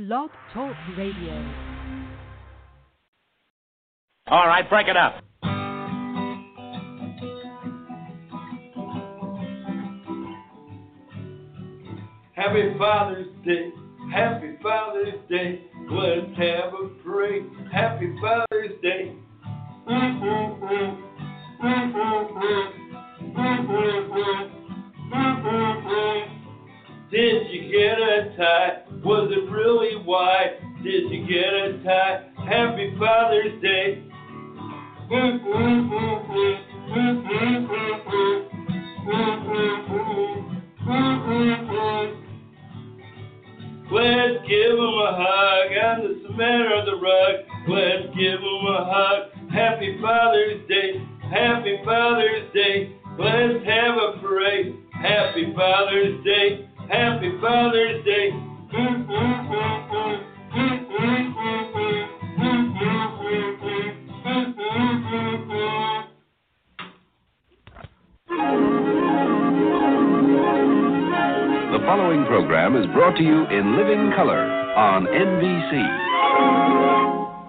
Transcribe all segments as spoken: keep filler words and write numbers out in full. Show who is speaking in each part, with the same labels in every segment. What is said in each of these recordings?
Speaker 1: Blog Talk Radio.
Speaker 2: All right, break it up.
Speaker 3: Happy Father's Day, Happy Father's Day, let's have a parade. Happy Father's Day. Mm-hmm. Mm-hmm. Mm-hmm. Did you get a tie? Was it really white? Did you get a tie? Happy Father's Day. Mm-hmm. Let's give him a hug on the cement or the rug. Let's give him a hug. Happy Father's Day. Happy Father's Day. Let's have a parade. Happy Father's Day. Happy Father's Day.
Speaker 4: The following program is brought to you in living color on N B C.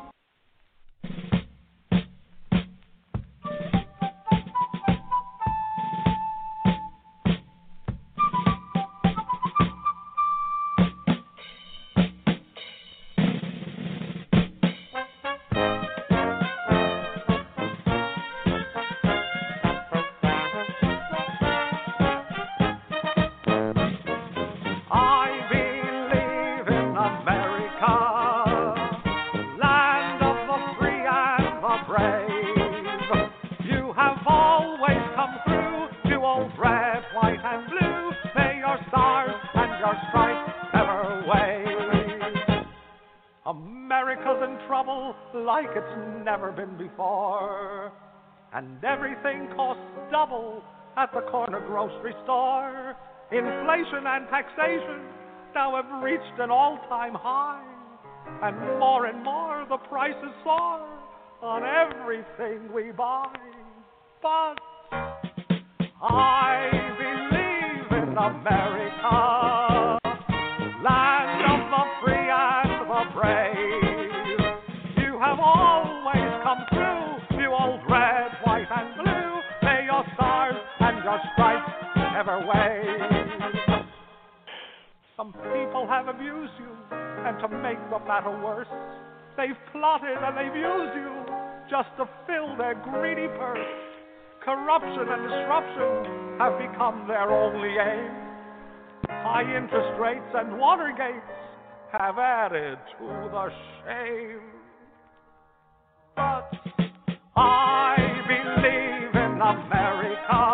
Speaker 5: Like it's never been before, and everything costs double at the corner grocery store. Inflation and taxation now have reached an all-time high, and more and more the prices soar on everything we buy. But I believe in America, land of the free and the brave. Have always come through, you old red, white, and blue. May your stars and your stripes ever wave. Some people have abused you, and to make the matter worse, they've plotted and they've used you just to fill their greedy purse. Corruption and disruption have become their only aim. High interest rates and Watergates have added to the shame. But I believe in America,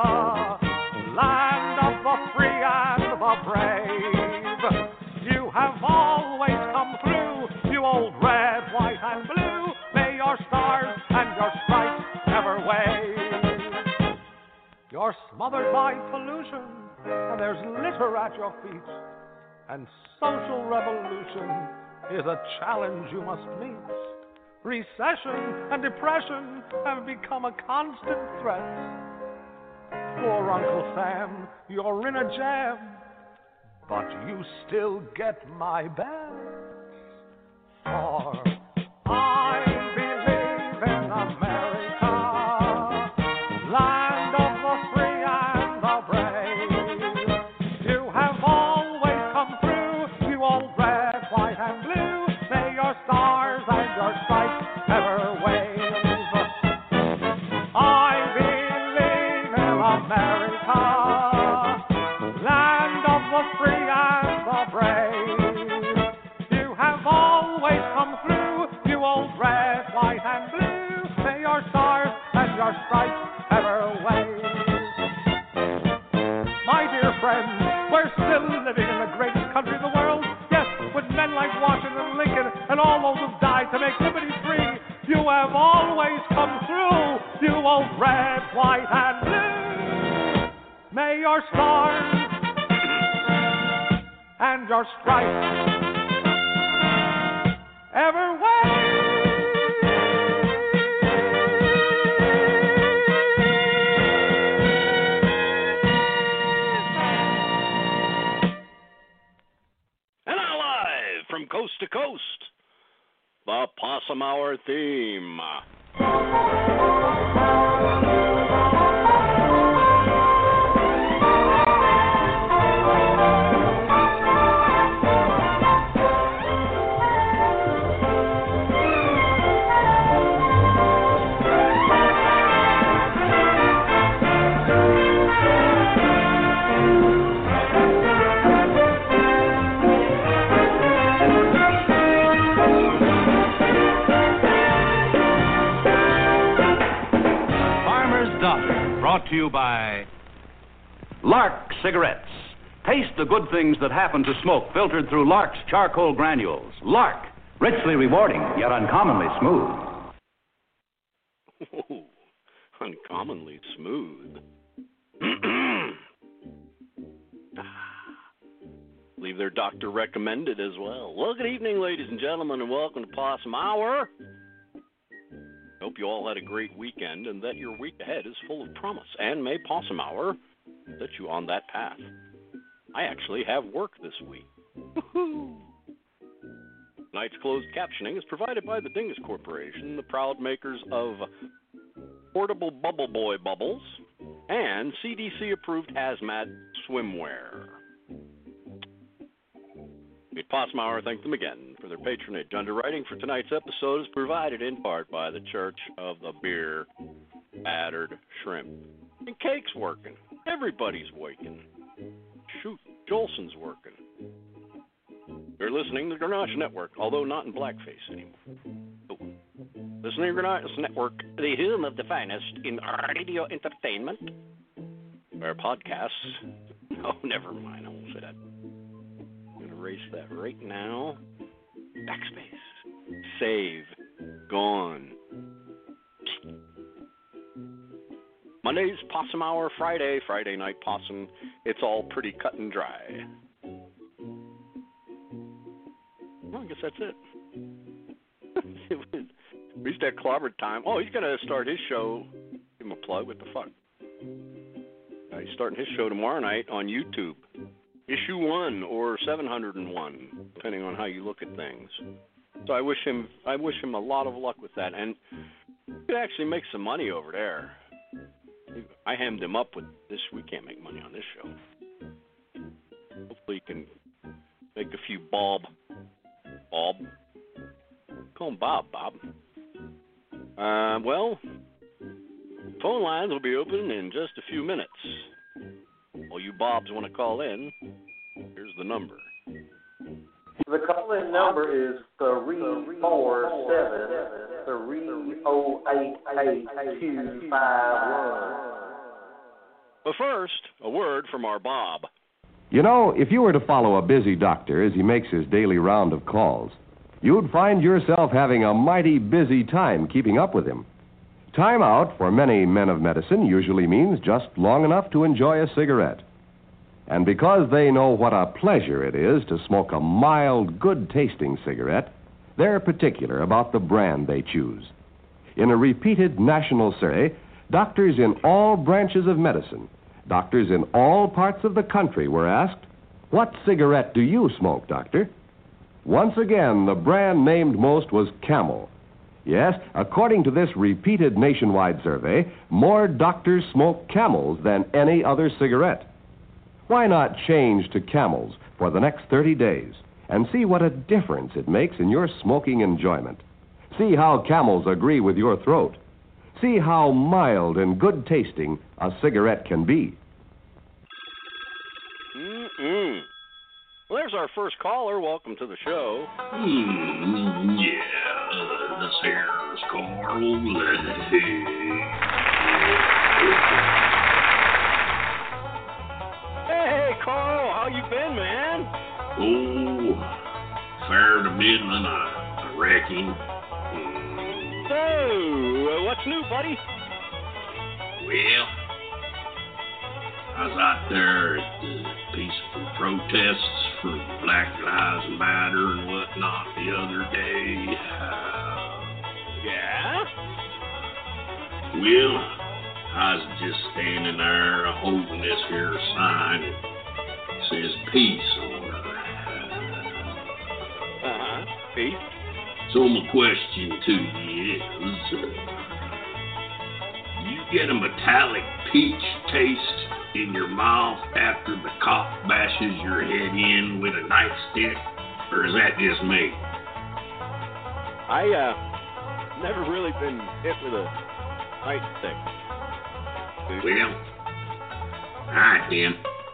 Speaker 5: land of the free and the brave. You have always come through, you old red, white, and blue. May your stars and your stripes ever wave. You're smothered by pollution, and there's litter at your feet. And social revolution is a challenge you must meet. Recession and depression have become a constant threat. Poor Uncle Sam, you're in a jam, but you still get my best. For I believe in America, land of the free and the brave. You have always come through, you old red, white, and blue. May your stars and your stripes ever wave. I believe in America, land of the free and the brave. You have always come through, you old red, white, and blue. May your stars and your stripes ever wave. My dear friends, we're still living in the greatest country in the world. Yes, with men like Washington, Lincoln, and all those who died to make liberty free. You have always come through, you old red, white, and blue. May your stars and your stripes ever wave.
Speaker 6: And now live
Speaker 1: from coast to coast. The Possum Hour theme.
Speaker 6: Brought to you by Lark Cigarettes. Taste the good things that happen to smoke filtered through Lark's charcoal granules. Lark, richly rewarding, yet uncommonly smooth.
Speaker 1: Ooh, uncommonly smooth. Leave their doctor recommended as well. Well, good evening, ladies and gentlemen, and welcome to Possum Hour. Hope you all had a great weekend and that your week ahead is full of promise. And may Possum Hour set you on that path. I actually have work this week. Woo-hoo. Tonight's closed captioning is provided by the Dingus Corporation, the proud makers of portable Bubble Boy bubbles and C D C-approved hazmat swimwear. At Possum Hour, thank them again for their patronage. Underwriting for tonight's episode is provided in part by the Church of the Beer Battered Shrimp. And Cake's working. Everybody's waking. Shoot, Jolson's working. You're listening to the Grenache Network, although not in blackface anymore. Oh. Listening to the Grenache Network, the home of the finest in radio entertainment. Our podcasts. Oh, never mind, I won't say that. Erase that right now. Backspace. Save. Gone. Monday's Possum Hour. Friday. Friday night possum. It's all pretty cut and dry. Well, I guess that's it. it was, we used to have clobbered time. Oh, he's going to start his show. Give him a plug. What the fuck? Uh, he's starting his show tomorrow night on YouTube. Issue one or seven hundred one, depending on how you look at things. So I wish him, I wish him a lot of luck with that, and he could actually make some money over there. I hemmed him up with this. We can't make money on this show. Hopefully, he can make a few bob, bob. Call him Bob, Bob. Uh, well, phone lines will be open in just a few minutes. All you Bobs want to call in, here's the number.
Speaker 7: The call-in number is three four seven, three oh eight, eight two five one.
Speaker 1: But first, a word from our Bob.
Speaker 4: You know, if you were to follow a busy doctor as he makes his daily round of calls, you'd find yourself having a mighty busy time keeping up with him. Time out for many men of medicine usually means just long enough to enjoy a cigarette. And because they know what a pleasure it is to smoke a mild, good-tasting cigarette, they're particular about the brand they choose. In a repeated national survey, doctors in all branches of medicine, doctors in all parts of the country were asked, "What cigarette do you smoke, doctor?" Once again, the brand named most was Camel. Yes, according to this repeated nationwide survey, more doctors smoke Camels than any other cigarette. Why not change to Camels for the next thirty days and see what a difference it makes in your smoking enjoyment? See how Camels agree with your throat. See how mild and good-tasting a cigarette can be.
Speaker 1: Mm-mm. Well, there's our first caller. Welcome to the show.
Speaker 8: Mm, yeah, uh, this here's Carl.
Speaker 1: Hey, Carl, how you been, man?
Speaker 8: Oh, fair to middling, I, I reckon. Mm.
Speaker 1: So, uh, what's new, buddy?
Speaker 8: Well, I was out there at the peaceful protests for Black Lives Matter and whatnot the other day. Uh,
Speaker 1: yeah?
Speaker 8: Well, I was just standing there holding this here sign. It says peace on it.
Speaker 1: Pete.
Speaker 8: So my question to you is, uh, you get a metallic peach taste in your mouth after the cop bashes your head in with a nightstick, or is that just me?
Speaker 1: I, uh, never really been hit with a nightstick.
Speaker 8: Well, all right then.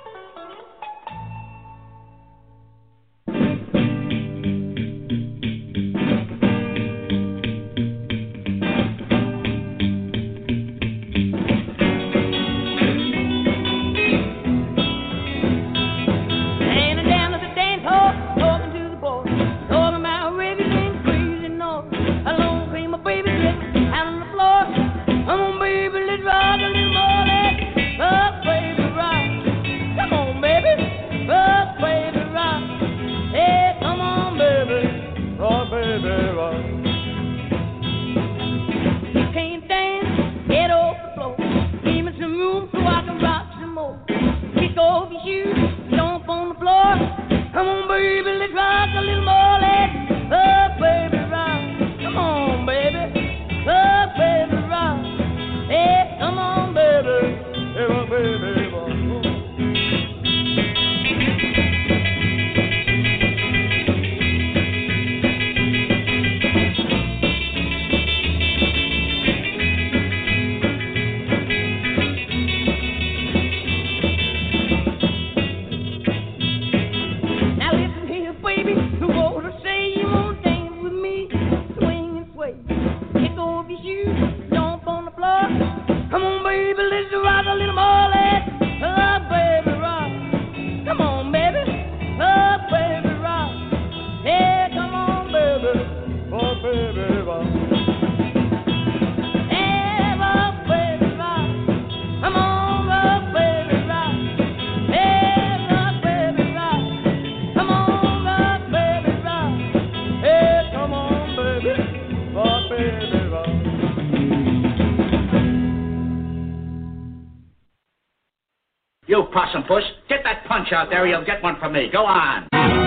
Speaker 2: You possum puss, get that punch out there or you'll get one from me. Go on.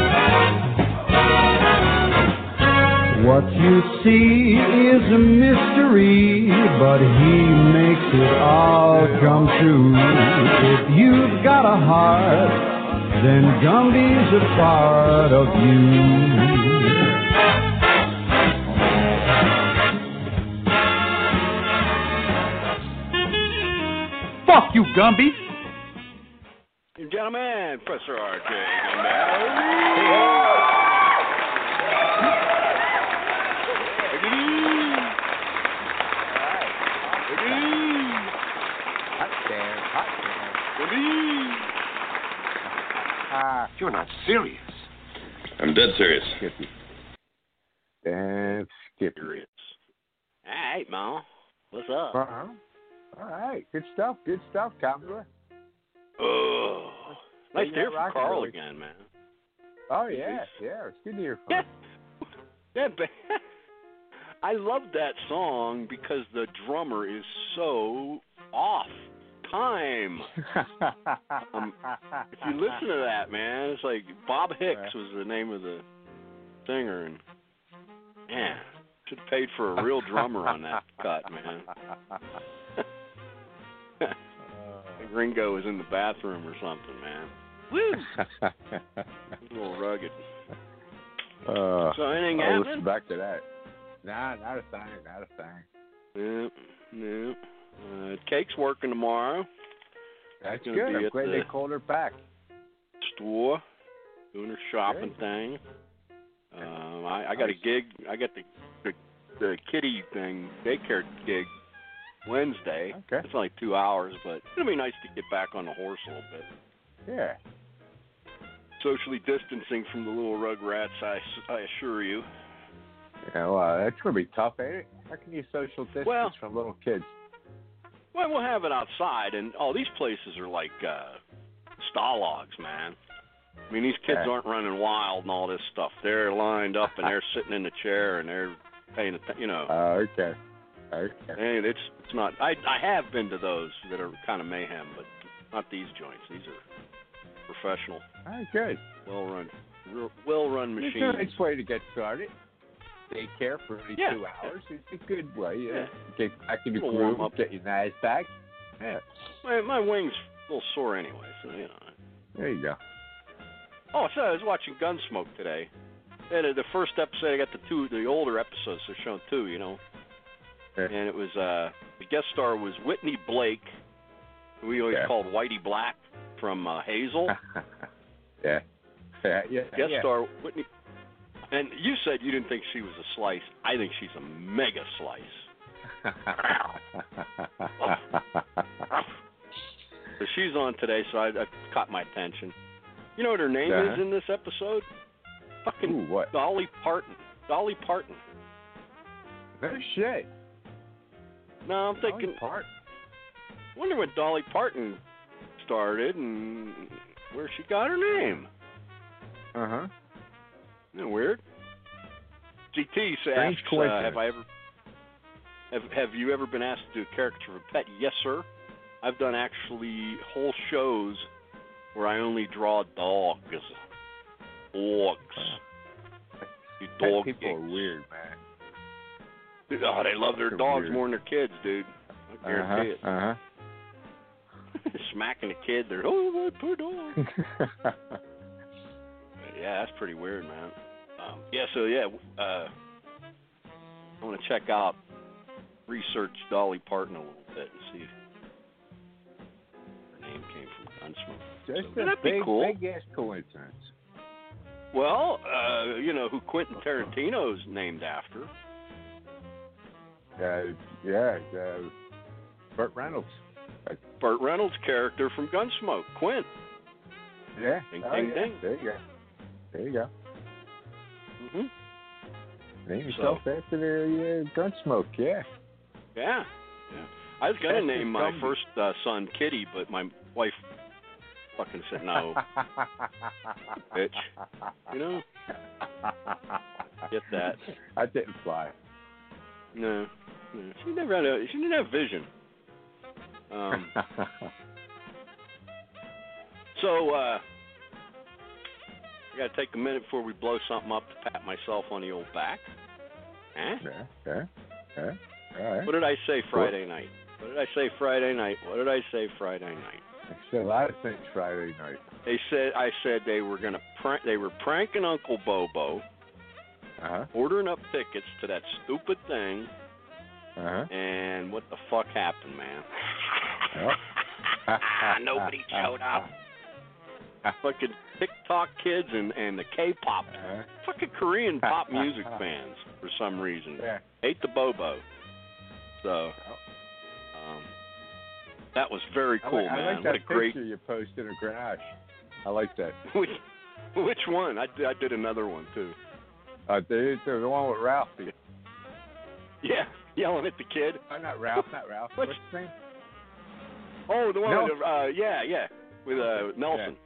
Speaker 9: What you see is a mystery, but he makes it all come true. If you've got a heart, then Gumby's a part of you.
Speaker 10: Fuck you, Gumby.
Speaker 1: Gentlemen, Professor R J
Speaker 11: Hot damn, hot damn.
Speaker 12: You're not serious.
Speaker 13: I'm dead serious.
Speaker 11: Skippy. Damn, Skippy.
Speaker 1: Hey, Mo. What's up?
Speaker 11: Uh-huh. All right. Good stuff. Good stuff, Commodore.
Speaker 1: Oh, nice to hear from Carl
Speaker 11: really.
Speaker 1: again, man.
Speaker 11: Oh, yeah. Yeah, it's good to hear from
Speaker 1: you. Yeah, I love that song because the drummer is so off time. um, if you listen to that, man, it's like Bob Hicks was the name of the singer, and man, should have paid for a real drummer on that cut, man. Ringo was in the bathroom or something, man. Woo! A little rugged.
Speaker 11: Uh,
Speaker 1: so anything
Speaker 11: I'll
Speaker 1: happening?
Speaker 11: listen back to that. Nah, not a thing, not a thing.
Speaker 1: Yep, yep. Uh, Cake's working tomorrow.
Speaker 11: That's
Speaker 1: good.
Speaker 11: I'm glad they called her back.
Speaker 1: Store, doing her shopping
Speaker 11: Good.
Speaker 1: thing. Um, I, I got a gig. I got the, the the kitty thing, daycare gig Wednesday.
Speaker 11: Okay.
Speaker 1: It's only two hours, but it'll be nice to get back on the horse a little bit.
Speaker 11: Yeah.
Speaker 1: Socially distancing from the little rugrats, I, I assure you.
Speaker 11: Yeah, well, that's going to be tough, ain't it? How can you social distance
Speaker 1: well,
Speaker 11: from little kids?
Speaker 1: Well, we'll have it outside, and all these places are like uh, stalogs, man. I mean, these kids
Speaker 11: yeah.
Speaker 1: aren't running wild and all this stuff. They're lined up, and they're sitting in the chair, and they're paying attention, you know.
Speaker 11: Oh, uh, okay. Okay.
Speaker 1: And it's it's not. I I have been to those that are kind of mayhem, but not these joints. These are professional.
Speaker 11: All right, good.
Speaker 1: Well run. real well-run
Speaker 11: It's
Speaker 1: machine.
Speaker 11: a nice way to get started. Daycare for thirty-two
Speaker 1: Yeah.
Speaker 11: hours. It's a good way. Yeah.
Speaker 1: Yeah.
Speaker 11: Get back in the
Speaker 1: Little
Speaker 11: groove,
Speaker 1: warm-up.
Speaker 11: get your knives back. Yeah.
Speaker 1: My, my wing's a little sore anyway, so you know.
Speaker 11: There you go.
Speaker 1: Oh, so I was watching Gunsmoke today. And uh, the first episode, I got the two, the older episodes. They're showing two, you know.
Speaker 11: Yeah.
Speaker 1: And it was uh, the guest star was Whitney Blake, who we always
Speaker 11: Yeah.
Speaker 1: called Whitey Black from uh, Hazel.
Speaker 11: yeah. Yeah. Yeah.
Speaker 1: Guest
Speaker 11: yeah.
Speaker 1: star Whitney. And you said you didn't think she was a slice. I think she's a mega slice. So she's on today, so I, I caught my attention. You know what her name
Speaker 11: Uh-huh.
Speaker 1: is in this episode? Fucking
Speaker 11: Ooh, what?
Speaker 1: Dolly Parton. Dolly Parton.
Speaker 11: No shit.
Speaker 1: No, I'm thinking.
Speaker 11: Dolly Parton.
Speaker 1: I wonder when Dolly Parton started and where she got her name.
Speaker 11: Uh huh.
Speaker 1: Isn't that weird? G T
Speaker 11: Strange
Speaker 1: asks, uh,
Speaker 11: coincidence.
Speaker 1: have I ever have have you ever been asked to do a caricature of a pet? Yes, sir. I've done actually whole shows where I only draw dogs. Dogs. You
Speaker 11: Pet
Speaker 1: dog
Speaker 11: people
Speaker 1: gigs.
Speaker 11: are weird, man.
Speaker 1: Dude, oh, they love their
Speaker 11: They're
Speaker 1: dogs
Speaker 11: weird.
Speaker 1: more than their kids, dude. I guarantee it.
Speaker 11: Uh
Speaker 1: Smacking a kid, they're, oh, my poor dog.
Speaker 11: huh.
Speaker 1: Yeah, that's pretty weird, man. Um, yeah, so yeah, uh, I want to check out, research Dolly Parton a little bit and see if her name came from Gunsmoke.
Speaker 11: Just
Speaker 1: So,
Speaker 11: a
Speaker 1: that'd be
Speaker 11: big,
Speaker 1: cool.
Speaker 11: big ass coincidence.
Speaker 1: Well, uh, you know who Quentin Tarantino's named after?
Speaker 11: Uh, yeah, uh, Burt Reynolds.
Speaker 1: Burt Reynolds' character from Gunsmoke, Quint.
Speaker 11: Yeah.
Speaker 1: Ding,
Speaker 11: oh,
Speaker 1: ding,
Speaker 11: yeah.
Speaker 1: ding.
Speaker 11: There you go. There you go.
Speaker 1: Mm-hmm.
Speaker 11: Name yourself
Speaker 1: So-
Speaker 11: after the uh, Gunsmoke, yeah.
Speaker 1: Yeah. Yeah. I was gonna
Speaker 11: That's
Speaker 1: name my
Speaker 11: Gumby.
Speaker 1: first uh, son Kitty, but my wife fucking said no. Bitch. You know? Get that.
Speaker 11: I didn't fly.
Speaker 1: No. no. She never had a. She didn't have vision. Um. So, uh, I gotta take a minute before we blow something up to pat myself on the old back. Huh?
Speaker 11: yeah, yeah, yeah. All right.
Speaker 1: What did I say Friday night? What did I say Friday night? What did I say Friday night?
Speaker 11: I said a lot of things Friday night.
Speaker 1: They said I said they were gonna prank. They were pranking Uncle Bobo,
Speaker 11: Uh-huh.
Speaker 1: ordering up tickets to that stupid thing.
Speaker 11: Uh-huh.
Speaker 1: And what the fuck happened, man?
Speaker 11: Yep.
Speaker 1: Nobody showed up. Fucking TikTok kids and, and the K-pop,
Speaker 11: Uh-huh.
Speaker 1: fucking Korean pop music fans for some reason
Speaker 11: Yeah.
Speaker 1: hate the Bobo. So, um, that was very
Speaker 11: I
Speaker 1: cool,
Speaker 11: like, I
Speaker 1: man.
Speaker 11: like
Speaker 1: What
Speaker 11: that
Speaker 1: a great.
Speaker 11: picture you posted in a garage. I like that.
Speaker 1: Which, which one? I, did- I did another one too.
Speaker 11: Uh, the, the, the one with Ralphie.
Speaker 1: Yeah, yelling at the kid.
Speaker 11: Oh, not Ralph, not Ralph.
Speaker 1: What's-
Speaker 11: What's his name?
Speaker 1: Oh, the one
Speaker 11: No.
Speaker 1: with, uh, yeah, yeah, with uh, Nelson.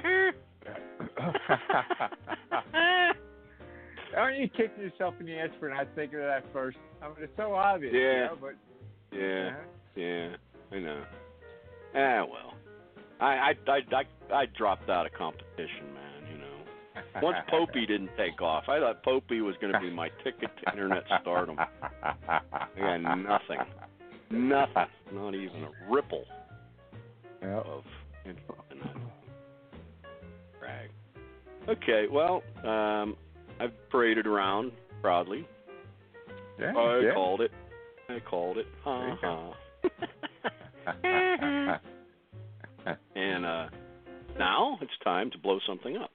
Speaker 11: Aren't you kicking yourself in the ass for not thinking of that first? I mean, it's so obvious.
Speaker 1: Yeah.
Speaker 11: You know, but,
Speaker 1: Yeah,
Speaker 11: uh-huh.
Speaker 1: yeah, I know. Ah, well, I, I, I, I, I dropped out of competition, man. You know, once Popey didn't take off, I thought Popey was going to be my ticket to internet stardom. I got nothing, nothing, not even a ripple
Speaker 11: Yep.
Speaker 1: of you know, brag. Okay, well, um, I've paraded around proudly.
Speaker 11: Yeah,
Speaker 1: I
Speaker 11: yeah.
Speaker 1: called it. I called it.
Speaker 11: There you
Speaker 1: Ha
Speaker 11: go.
Speaker 1: ha. And uh, now it's time to blow something up.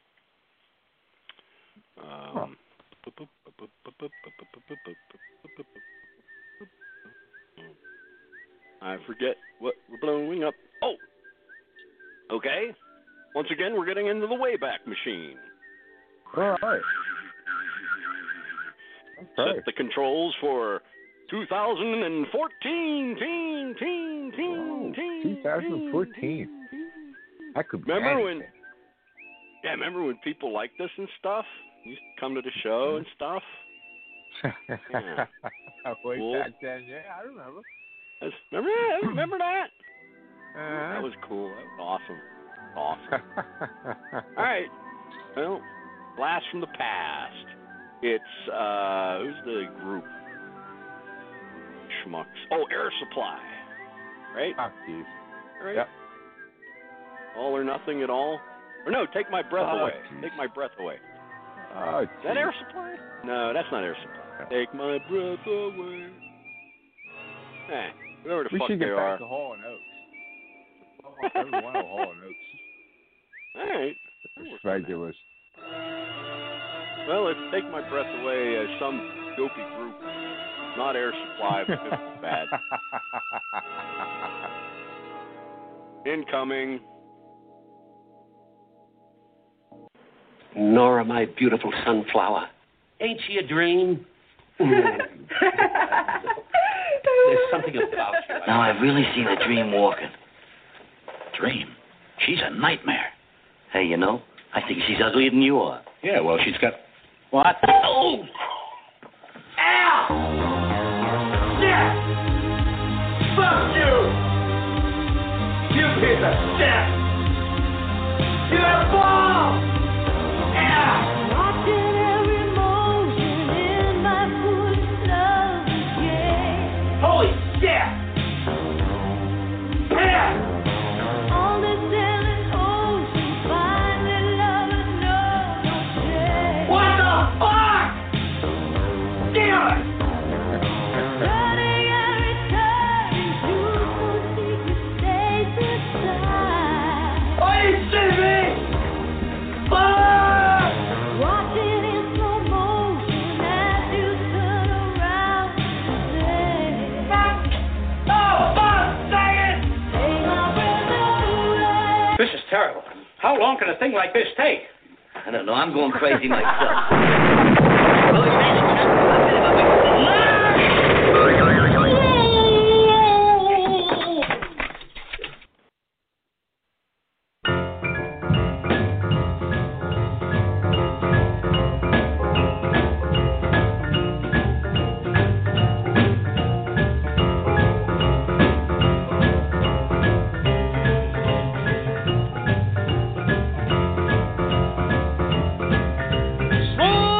Speaker 1: Um, I forget what we're blowing up. Oh, okay. Once again, we're getting into the Wayback Machine.
Speaker 11: All right. Okay.
Speaker 1: Set the controls for two thousand fourteen. Teen, teen, teen, teen,
Speaker 11: twenty fourteen. That could be
Speaker 1: Remember when?
Speaker 11: anything.
Speaker 1: Yeah, remember when people like this and stuff? You used to come to the show and stuff. Yeah.
Speaker 11: Way
Speaker 1: Cool.
Speaker 11: back then, yeah, I remember.
Speaker 1: That's- Remember that? Remember that?
Speaker 11: Uh-huh.
Speaker 1: That was cool. That was awesome. Awesome. All right. Well, blast from the past. It's, uh, who's the group? Schmucks. Oh, Air Supply. Right?
Speaker 11: Oh, jeez.
Speaker 1: Right?
Speaker 11: Yep.
Speaker 1: All or nothing at all? Or no, take my breath
Speaker 11: Oh,
Speaker 1: away.
Speaker 11: geez.
Speaker 1: Take my breath away.
Speaker 11: Oh,
Speaker 1: Is that Air Supply? No, that's not Air Supply. Take my breath away. Eh, whatever the
Speaker 11: we
Speaker 1: fuck
Speaker 11: should
Speaker 1: they
Speaker 11: get
Speaker 1: are.
Speaker 11: back to Hall and Oates. Oh, every one of Hall and Oates.
Speaker 1: All right.
Speaker 11: It's ridiculous.
Speaker 1: Well, let's take my breath away as some dopey group. Not Air Supply, but it's bad. Incoming.
Speaker 12: Nora, my beautiful sunflower. Ain't she a dream? There's something about you.
Speaker 14: Now, I've really seen a dream walking. Dream? She's a nightmare. Hey, you know, I think she's uglier than you are.
Speaker 12: Yeah, well, she's got...
Speaker 14: What?
Speaker 12: Oh!
Speaker 14: Ow!
Speaker 3: Yeah! Fuck you! You piece of shit! You're a ball! Yeah!
Speaker 15: Watching every motion in my foolish love again.
Speaker 3: Holy shit! Yeah!
Speaker 15: On this endless ocean, finding love and no change.
Speaker 3: What the fuck? Damn it!
Speaker 15: Turning and returning, beautiful secret stays inside.
Speaker 3: Oh, you see me? Fuck!
Speaker 15: Watching in slow motion as you turn around and say,
Speaker 3: Oh, fuck! Dang it!
Speaker 15: take my breath away.
Speaker 12: This is terrible. How long can a thing like this take?
Speaker 14: I don't know, I'm going crazy myself.
Speaker 15: Slow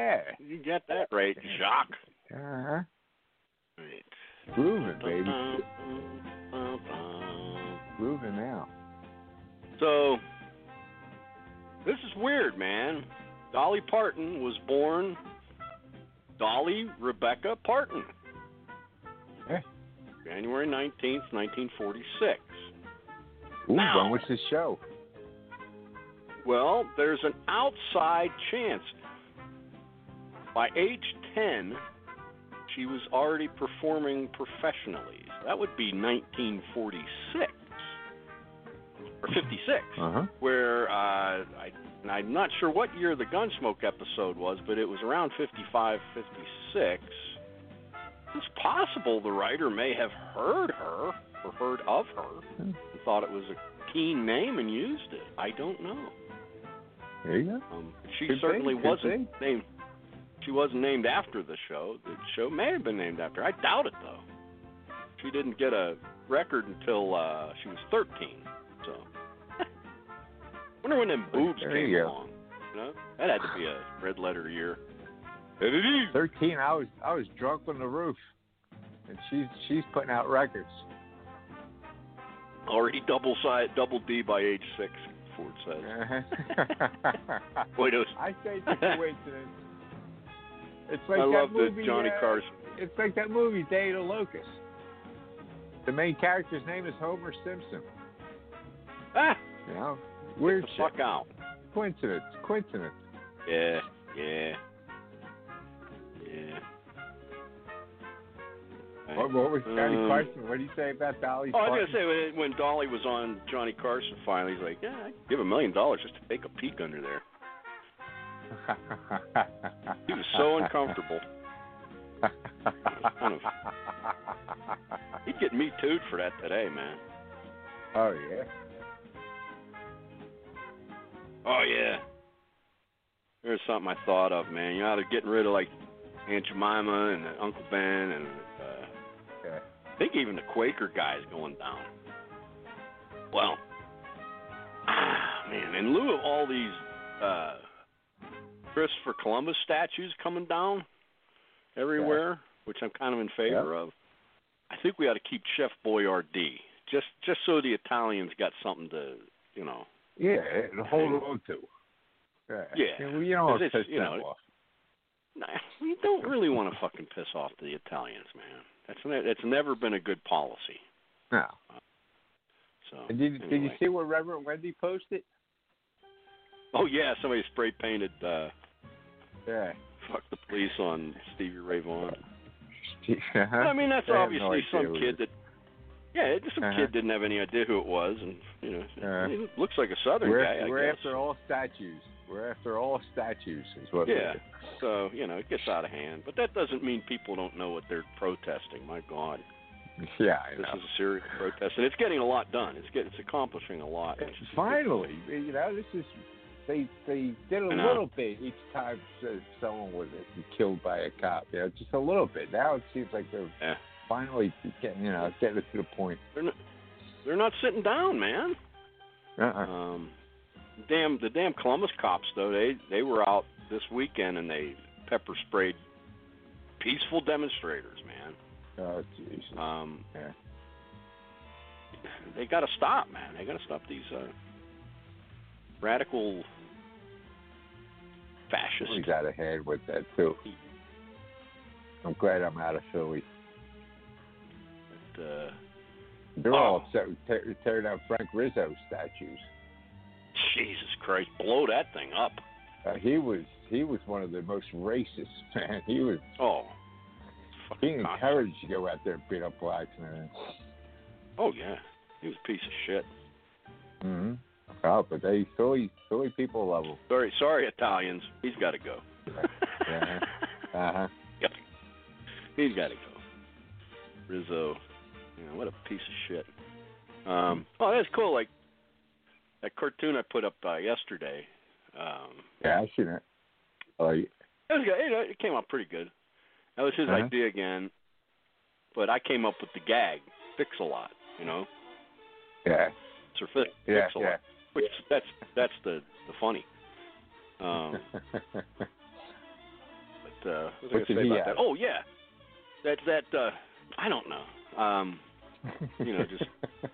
Speaker 11: Yeah.
Speaker 1: You get that right, Jacques.
Speaker 11: Uh-huh.
Speaker 1: Right.
Speaker 11: Grooving, baby. Grooving now.
Speaker 1: So, this is weird, man. Dolly Parton was born Dolly Rebecca Parton.
Speaker 11: Yeah.
Speaker 1: January nineteenth, nineteen forty-six.
Speaker 11: Ooh,
Speaker 1: now,
Speaker 11: when was this show?
Speaker 1: Well, there's an outside chance. By age ten, she was already performing professionally. So that would be nineteen forty-six. Or fifty-six.
Speaker 11: Uh-huh.
Speaker 1: Where, uh, I, and I'm not sure what year the Gunsmoke episode was, but it was around fifty-five, fifty-six. It's possible the writer may have heard her, or heard of her, and thought it was a keen name and used it. I don't know.
Speaker 11: There you go.
Speaker 1: Um, she
Speaker 11: Good
Speaker 1: certainly
Speaker 11: thing, good
Speaker 1: wasn't
Speaker 11: thing.
Speaker 1: named. She wasn't named after the show. The show may have been named after her. I doubt it, though. She didn't get a record until uh, she was thirteen. So, wonder when them boobs
Speaker 11: There
Speaker 1: came
Speaker 11: you go.
Speaker 1: along. You know, that had to be a red letter year.
Speaker 11: Thirteen. I was I was drunk on the roof, and she's she's putting out records.
Speaker 1: Already double side, double D by age six. Ford says.
Speaker 11: Uh-huh.
Speaker 1: Boy, those.
Speaker 11: I say it's a coincidence. It's like
Speaker 1: I
Speaker 11: that
Speaker 1: love
Speaker 11: movie,
Speaker 1: this Johnny
Speaker 11: uh,
Speaker 1: Carson.
Speaker 11: It's like that movie Day of the Locust. The main character's name is Homer Simpson.
Speaker 1: Ah,
Speaker 11: You know, weird
Speaker 1: get the
Speaker 11: shit.
Speaker 1: fuck out.
Speaker 11: Coincidence. Coincidence.
Speaker 1: Yeah, yeah, yeah.
Speaker 11: What, what was Johnny
Speaker 1: Um,
Speaker 11: Carson? What did you say about Dolly
Speaker 1: Oh, I was
Speaker 11: Parton?
Speaker 1: gonna say when, when Dolly was on Johnny Carson, finally, he's like, "Yeah, I'd give a million dollars just to take a peek under there." He was so uncomfortable. Kind of, he'd get me too'd for that today, man.
Speaker 11: Oh yeah.
Speaker 1: Oh yeah. There's something I thought of, man. You know, they're getting rid of like Aunt Jemima and Uncle Ben, and uh,
Speaker 11: yeah.
Speaker 1: I think even the Quaker guy's going down. Well, ah, man, in lieu of all these uh, Christopher Columbus statues coming down everywhere, which I'm kind of in favor of, I think we ought to keep Chef Boyardee, just just so the Italians got something to, you know.
Speaker 11: Yeah, to hold on to. Yeah.
Speaker 1: Yeah.
Speaker 11: Well, you don't want to
Speaker 1: Because
Speaker 11: piss
Speaker 1: it's, you
Speaker 11: them
Speaker 1: know,
Speaker 11: off.
Speaker 1: Nah, we don't really want to fucking piss off the Italians, man. That's ne- that's never been a good policy.
Speaker 11: No.
Speaker 1: So.
Speaker 11: And did, did you
Speaker 1: anyway.
Speaker 11: see what Reverend Wendy posted?
Speaker 1: Oh yeah, somebody spray painted uh,
Speaker 11: Yeah.
Speaker 1: "fuck the police" on Stevie Ray Vaughan.
Speaker 11: Uh-huh.
Speaker 1: Well, I mean, that's
Speaker 11: I have
Speaker 1: obviously
Speaker 11: no idea
Speaker 1: some
Speaker 11: who
Speaker 1: kid
Speaker 11: it
Speaker 1: that. Yeah, just some
Speaker 11: Uh-huh.
Speaker 1: kid didn't have any idea who it was, and you know,
Speaker 11: Uh,
Speaker 1: he looks like a Southern
Speaker 11: we're
Speaker 1: guy. I
Speaker 11: we're
Speaker 1: guess.
Speaker 11: after all statues. We're after all statues, is what.
Speaker 1: Yeah. So you know, it gets out of hand, but that doesn't mean people don't know what they're protesting. My God.
Speaker 11: We're, yeah, I
Speaker 1: This
Speaker 11: know.
Speaker 1: is a serious protest, and it's getting a lot done. It's get, it's accomplishing a lot. which is-
Speaker 11: Finally, you know, this is they they did a
Speaker 1: I know.
Speaker 11: little bit each time uh, someone was killed by a cop. You know, just a little bit. Now it seems like they're
Speaker 1: Yeah.
Speaker 11: finally getting you know getting it to the point.
Speaker 1: They're not, they're not sitting down, man.
Speaker 11: Uh-uh.
Speaker 1: Um, damn the damn Columbus cops though. They they were out this weekend and they pepper sprayed peaceful demonstrators, man.
Speaker 11: Oh Jesus.
Speaker 1: Um,
Speaker 11: Yeah.
Speaker 1: They got to stop, man. They got to stop these uh, radical fascists.
Speaker 11: He's out of hand with that too. I'm glad I'm out of Philly.
Speaker 1: But, uh,
Speaker 11: They're
Speaker 1: Oh.
Speaker 11: all upset with tear, tearing down Frank Rizzo statues.
Speaker 1: Jesus Christ, blow that thing up.
Speaker 11: Uh, he was he was one of the most racist, man. He was
Speaker 1: Oh.
Speaker 11: he
Speaker 1: fucking
Speaker 11: encouraged you to go out there and beat up blacks and everything.
Speaker 1: Oh yeah, he was a piece of shit.
Speaker 11: Mm-hmm. Oh, but they Philly Philly people love him.
Speaker 1: Sorry, sorry, Italians. He's got to go.
Speaker 11: Yeah. Uh-huh.
Speaker 1: Yep. He's got to go. Rizzo, you know, what a piece of shit. Um, oh, that's cool. Like that cartoon I put up uh, yesterday. Um,
Speaker 11: Yeah, I seen it. Oh, yeah.
Speaker 1: it, was, good. it, it came out pretty good. That was his
Speaker 11: Uh-huh.
Speaker 1: idea again, but I came up with the gag, Fix-a-Lot. You know,
Speaker 11: Yeah.
Speaker 1: Sir Fix,
Speaker 11: Yeah,
Speaker 1: Fix-a-Lot.
Speaker 11: yeah.
Speaker 1: Which that's that's the the funny. Um, Uh, what was I
Speaker 11: What
Speaker 1: going to
Speaker 11: did
Speaker 1: say
Speaker 11: he
Speaker 1: about
Speaker 11: have?
Speaker 1: that? Oh yeah, that that uh, I don't know. Um, you know, just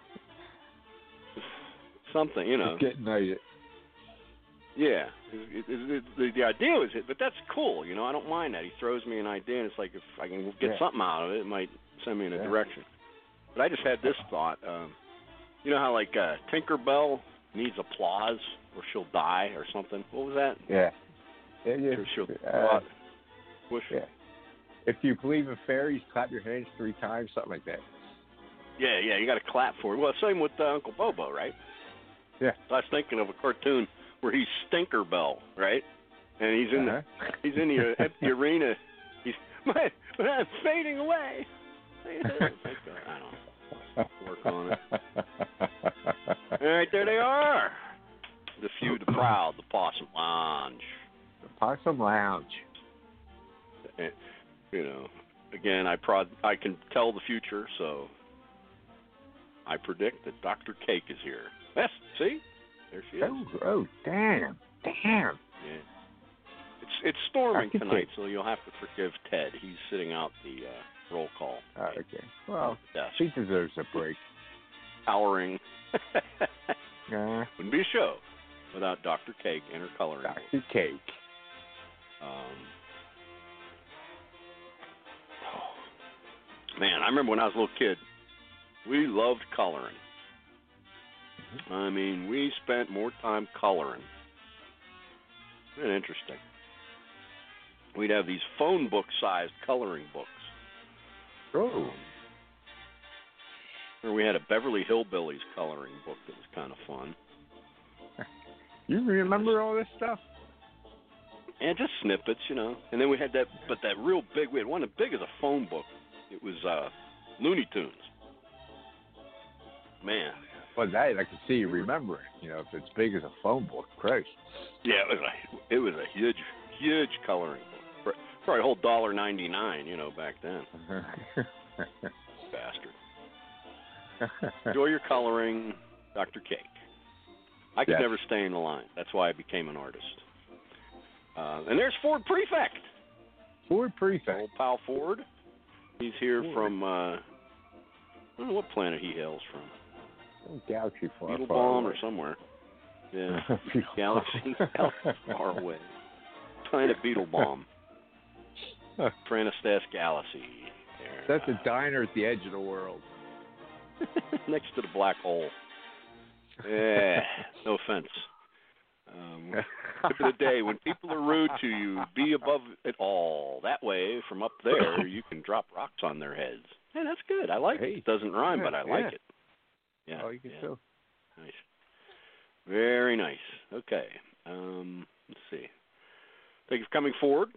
Speaker 1: something. You know,
Speaker 11: Just getting noted.
Speaker 1: yeah. It, it, it, the, the idea was it, but that's cool. You know, I don't mind that. He throws me an idea, and it's like if I can get
Speaker 11: Yeah.
Speaker 1: something out of it, it might send me in a
Speaker 11: Yeah.
Speaker 1: direction. But I just had this thought. Um, you know how like uh, Tinkerbell needs applause or she'll die or something. What was that?
Speaker 11: Yeah. Yeah, yeah.
Speaker 1: Or she'll
Speaker 11: Uh,
Speaker 1: wish.
Speaker 11: yeah. If you believe in fairies, clap your hands three times, something like that.
Speaker 1: Yeah, yeah, you got to clap for it. Well, same with uh, Uncle Bobo, right?
Speaker 11: Yeah.
Speaker 1: So I was thinking of a cartoon where he's Stinkerbell, right? And he's in
Speaker 11: Uh-huh.
Speaker 1: the he's in the uh, empty arena. He's my, but I'm fading away. It's like, uh, I don't know. Work on it. All right, there they are. The few, the proud, the Possum Lounge.
Speaker 11: The Possum Lounge.
Speaker 1: And, you know, again, I prod, I can tell the future, so I predict that Doctor Cake is here. Yes, see, there she is.
Speaker 11: Oh, oh, damn, damn.
Speaker 1: Yeah. It's it's storming
Speaker 11: Doctor
Speaker 1: tonight,
Speaker 11: Cake.
Speaker 1: so you'll have to forgive Ted. He's sitting out the uh, roll call.
Speaker 11: Oh, okay. Well,
Speaker 1: Desk.
Speaker 11: he deserves a break.
Speaker 1: Coloring.
Speaker 11: Uh,
Speaker 1: Wouldn't be a show without Doctor Cake and her coloring.
Speaker 11: Doctor Cake.
Speaker 1: Um, man, I remember when I was a little kid, we loved coloring. I mean, we spent more time coloring. Isn't it interesting? We'd have these phone book-sized coloring books.
Speaker 11: Oh.
Speaker 1: Or we had a Beverly Hillbillies coloring book that was kind of fun.
Speaker 11: You remember all this stuff?
Speaker 1: And just snippets, you know. And then we had that, but that real big, we had one as big as a phone book. It was uh, Looney Tunes. Man.
Speaker 11: Well, that I can see you remembering. You know, if it's big as a phone book, Christ.
Speaker 1: Yeah, it was a, it was a huge, huge coloring book. Probably a whole dollar ninety nine, you know, back then. Bastard. Enjoy your coloring, Doctor Cake. I could
Speaker 11: Yes.
Speaker 1: never stay in the line. That's why I became an artist. Uh, and there's Ford Prefect.
Speaker 11: Ford Prefect.
Speaker 1: Old pal Ford. He's here
Speaker 11: Ford.
Speaker 1: from, uh, I don't know what planet he hails from.
Speaker 11: Some galaxy far,
Speaker 1: Beetle
Speaker 11: far
Speaker 1: Bomb
Speaker 11: away.
Speaker 1: or somewhere. Yeah. Galaxy, galaxy far away. Planet Beetle Bomb. Franistas Galaxy. There.
Speaker 11: That's a diner at the edge of the world.
Speaker 1: Next to the black hole. Yeah, no offense. Um, tip of the day, when people are rude to you, be above it all. That way, from up there, you can drop rocks on their heads. Hey, that's good. I like
Speaker 11: Hey.
Speaker 1: it. It doesn't rhyme,
Speaker 11: Yeah,
Speaker 1: but I like
Speaker 11: yeah.
Speaker 1: it. Yeah.
Speaker 11: Oh, you can
Speaker 1: yeah.
Speaker 11: too.
Speaker 1: Nice. Very nice. Okay. Um, let's see. Thank you for coming forward.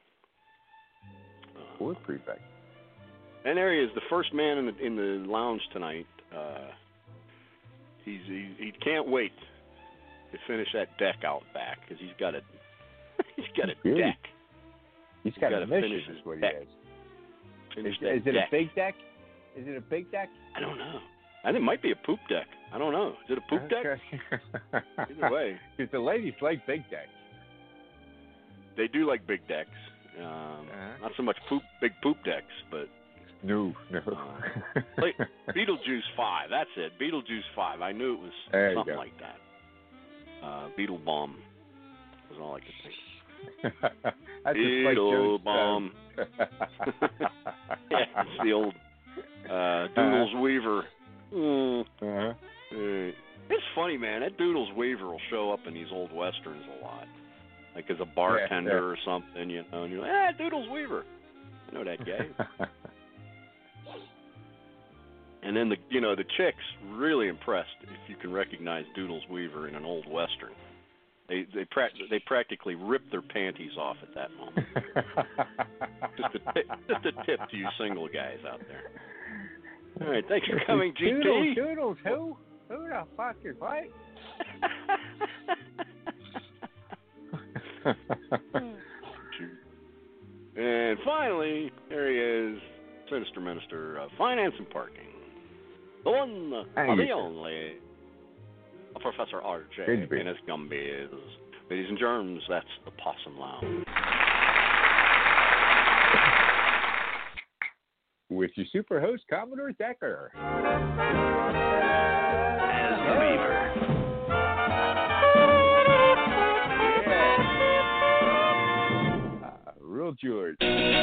Speaker 11: Ford Prefect.
Speaker 1: And there he is, the first man in the in the lounge tonight. Uh, he's he, he can't wait to finish that deck out back because he's got a he's got a
Speaker 11: Really?
Speaker 1: deck.
Speaker 11: He's got
Speaker 1: gotta
Speaker 11: a mission,
Speaker 1: finish
Speaker 11: is
Speaker 1: his
Speaker 11: what he
Speaker 1: deck.
Speaker 11: has.
Speaker 1: Finish
Speaker 11: Is,
Speaker 1: that
Speaker 11: is it
Speaker 1: deck.
Speaker 11: a big deck? Is it a big deck?
Speaker 1: I don't know. I think it might be a poop deck. I don't know. Is it a poop deck?
Speaker 11: deck?
Speaker 1: Either way,
Speaker 11: Because the ladies like big decks.
Speaker 1: they do like big decks. Um,
Speaker 11: Uh-huh.
Speaker 1: Not so much poop big poop decks, but
Speaker 11: No, no.
Speaker 1: Uh, like Beetlejuice five. That's it. Beetlejuice five. I knew it was
Speaker 11: There you
Speaker 1: something
Speaker 11: go.
Speaker 1: like that. Uh, Beetle Bomb was all I could think.
Speaker 11: That's just like
Speaker 1: Beetle
Speaker 11: Joe's,
Speaker 1: Bomb.
Speaker 11: uh,
Speaker 1: Yeah, it's the old uh, Doodles Weaver. Mm.
Speaker 11: Uh-huh.
Speaker 1: Uh, it's funny, man. That Doodles Weaver will show up in these old westerns a lot, like as a bartender
Speaker 11: yeah.
Speaker 1: or something, you know. And you're like, ah, Doodles Weaver. I know that guy. And then the you know the chicks really impressed if you can recognize Doodles Weaver in an old western. They they pra- they practically rip their panties off at that moment. just a tip, just a tip to you single guys out there. All right, thanks for coming, G T.
Speaker 11: Doodles, Doodles, who? Who the fuck is what?
Speaker 1: And finally, there he is, Sinister Minister of Finance and Parking. The one, the,
Speaker 11: Hey.
Speaker 1: the only, Professor R J
Speaker 11: Good to be.
Speaker 1: and his gumbies. Ladies and germs, that's the Possum Lounge.
Speaker 11: with your super host, Commodore Decker.
Speaker 6: As the Beaver.
Speaker 11: Yeah. Uh, real George.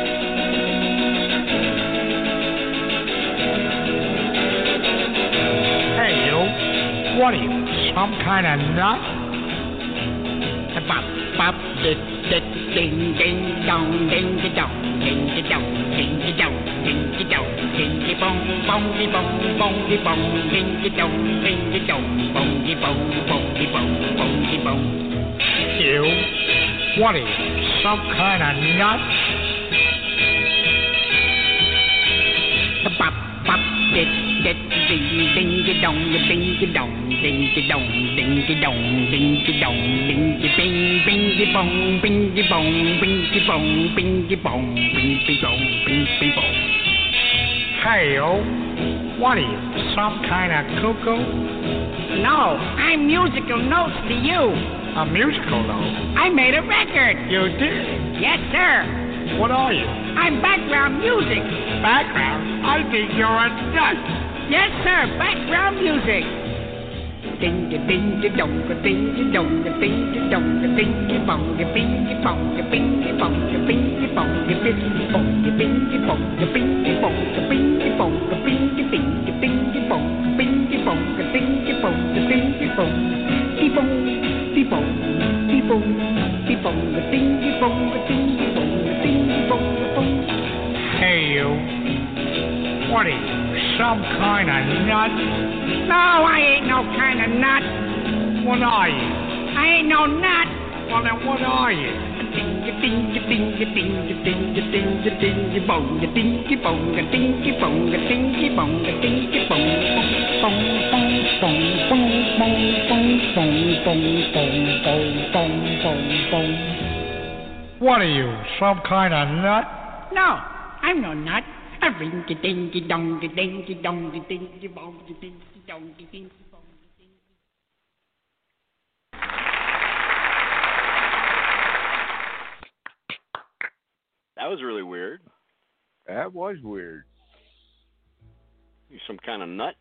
Speaker 16: Hey, you. What are you, some kind of nut? Bop, bop, dick, dick, ding, ding, dong, ding, ding, dong, ding, ding, dong, ding, ding, dong, ding, ding, dong, ding, ding, bong, bong, ding, bong, bong, ding, bong, ding, ding, dong, ding, ding, dong, bong, ding, bong, bong, ding, bong, bong, ding, bong. You? What are you, some kind of nut? Bop, bop, dick, dick, ding, ding, ding, dong, ding, ding, dong, ding, ding, dong, ding, ding, dong, ding, ding, dong, ding, ding, bing, bing, ding, bong, bing, ding, bong, bing, ding, bong, bing, ding, bong, bing, ding, bong, bing, ding, bong. Hey, yo, what are you, some kind of cuckoo? No, I'm musical notes to you. A musical note? I made a record. You did? Yes, sir. What are you? I'm background music. Background? I think you're a nut. Yes, sir, background music. Ding ding ding ding dong ding ding dong ding ding dong ding ding bong ding ding bong ding ding bong ding ding bong ding ding bong ding ding bong ding ding bong ding ding bong ding ding ding ding bong ding ding bong ding ding bong ding ding bong ding bong ding bong ding bong ding bong ding ding bong ding ding bong ding ding bong bong. Hey you, what are you, some kind of nut? No, I ain't no kind of nut. What are you? I ain't no nut. Well, then what are you? Ding ding ding ding ding ding ding ding bong ding bong ding bong ding bong ding bong bong bong bong bong bong bong bong bong bong bong bong bong. What are you, some kind of nut? No, I'm no nut. A ring a ding a dong a ding a dong a ding a bong a ding a dong a ding a bong a ding.
Speaker 1: That was really weird.
Speaker 11: That was weird.
Speaker 1: You some kind of nut?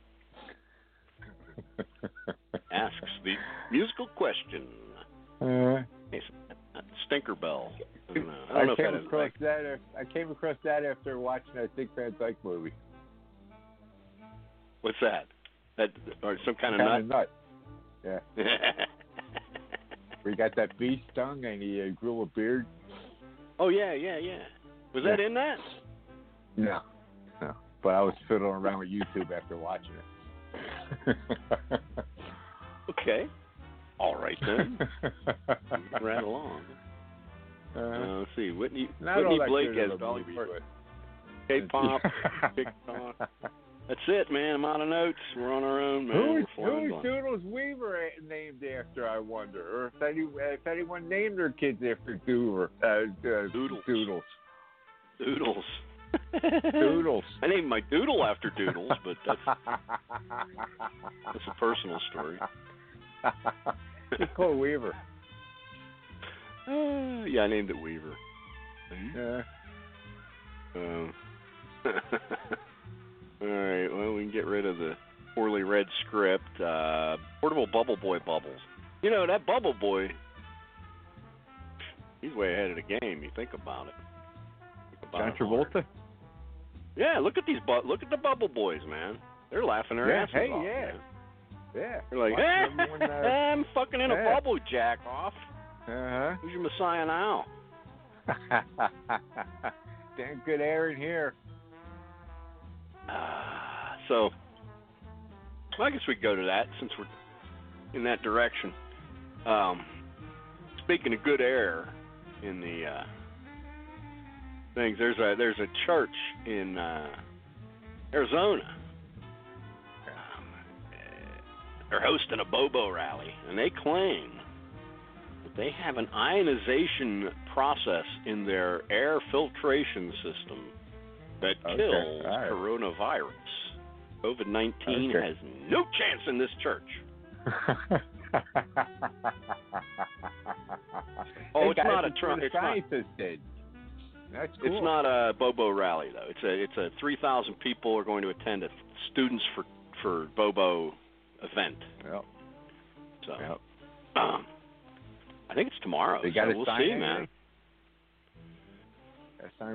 Speaker 1: Asks the musical question.
Speaker 11: Uh,
Speaker 1: Hey, Stinker Bell. I don't know, I
Speaker 11: I,
Speaker 1: don't know
Speaker 11: came
Speaker 1: if that is
Speaker 11: across
Speaker 1: like,
Speaker 11: that. af- I came across that after watching that Dick Van Dyke movie.
Speaker 1: what's that? That or some kind of
Speaker 11: Kind
Speaker 1: nut?
Speaker 11: of nut. Yeah. Where he got that bee stung and he uh, grew a beard.
Speaker 1: Oh yeah, yeah, yeah. Was
Speaker 11: Yeah.
Speaker 1: that in that?
Speaker 11: No, no. But I was fiddling around with YouTube after watching it.
Speaker 1: Okay. All right then. Moving right along.
Speaker 11: Uh,
Speaker 1: Uh, let's see. Whitney
Speaker 11: not
Speaker 1: Whitney
Speaker 11: all that
Speaker 1: Blake
Speaker 11: good
Speaker 1: has
Speaker 11: of a
Speaker 1: Dolly
Speaker 11: movie,
Speaker 1: Parton.
Speaker 11: but-
Speaker 1: K-pop, TikTok. That's it, man. I'm out of notes. We're on our own, man.
Speaker 11: Who
Speaker 1: We're
Speaker 11: is,
Speaker 1: flying
Speaker 11: who is
Speaker 1: blind.
Speaker 11: Doodles Weaver a- named after, I wonder? Or if, any, if anyone named their kids after Doover, uh, uh,
Speaker 1: Doodles.
Speaker 11: Doodles.
Speaker 1: Doodles.
Speaker 11: Doodles.
Speaker 1: I named my doodle after Doodles, but that's that's a personal story.
Speaker 11: Just call it Weaver.
Speaker 1: Uh, yeah, I named it Weaver.
Speaker 11: Yeah.
Speaker 1: Um, all right. Well, we can get rid of the poorly read script. Uh, portable Bubble Boy bubbles. You know that Bubble Boy. He's way ahead of the game. You think about it. Think about
Speaker 11: John
Speaker 1: it hard.
Speaker 11: Travolta?
Speaker 1: Yeah, look at these. Bu- look at the Bubble Boys, man. They're laughing their
Speaker 11: Yeah,
Speaker 1: asses
Speaker 11: hey,
Speaker 1: off.
Speaker 11: yeah.
Speaker 1: Man.
Speaker 11: Yeah.
Speaker 1: They're like,
Speaker 11: Watch
Speaker 1: eh,
Speaker 11: everyone, uh,
Speaker 1: I'm fucking in a
Speaker 11: yeah.
Speaker 1: bubble, jack off.
Speaker 11: Uh-huh.
Speaker 1: Who's your messiah now?
Speaker 11: Damn good air in here.
Speaker 1: Uh, so, well, I guess we could go to that since we're in that direction. Um, speaking of good air in the uh, things, there's a there's a church in uh, Arizona. Um, they're hosting a Bobo rally, and they claim that they have an ionization process in their air filtration system that
Speaker 11: Okay,
Speaker 1: kills
Speaker 11: all right.
Speaker 1: coronavirus. COVID nineteen
Speaker 11: Okay.
Speaker 1: has no chance in this church. Oh,
Speaker 11: Hey,
Speaker 1: it's
Speaker 11: guys,
Speaker 1: not a
Speaker 11: it's
Speaker 1: Trump.
Speaker 11: what
Speaker 1: It's not.
Speaker 11: scientists did. That's cool.
Speaker 1: It's not a Bobo rally though. It's a it's a three thousand people are going to attend a Students for for Bobo event.
Speaker 11: Yep.
Speaker 1: So,
Speaker 11: yep.
Speaker 1: Um, I think it's tomorrow.
Speaker 11: They got
Speaker 1: so
Speaker 11: to
Speaker 1: we'll
Speaker 11: sign
Speaker 1: see,
Speaker 11: anything?
Speaker 1: man.
Speaker 11: Sign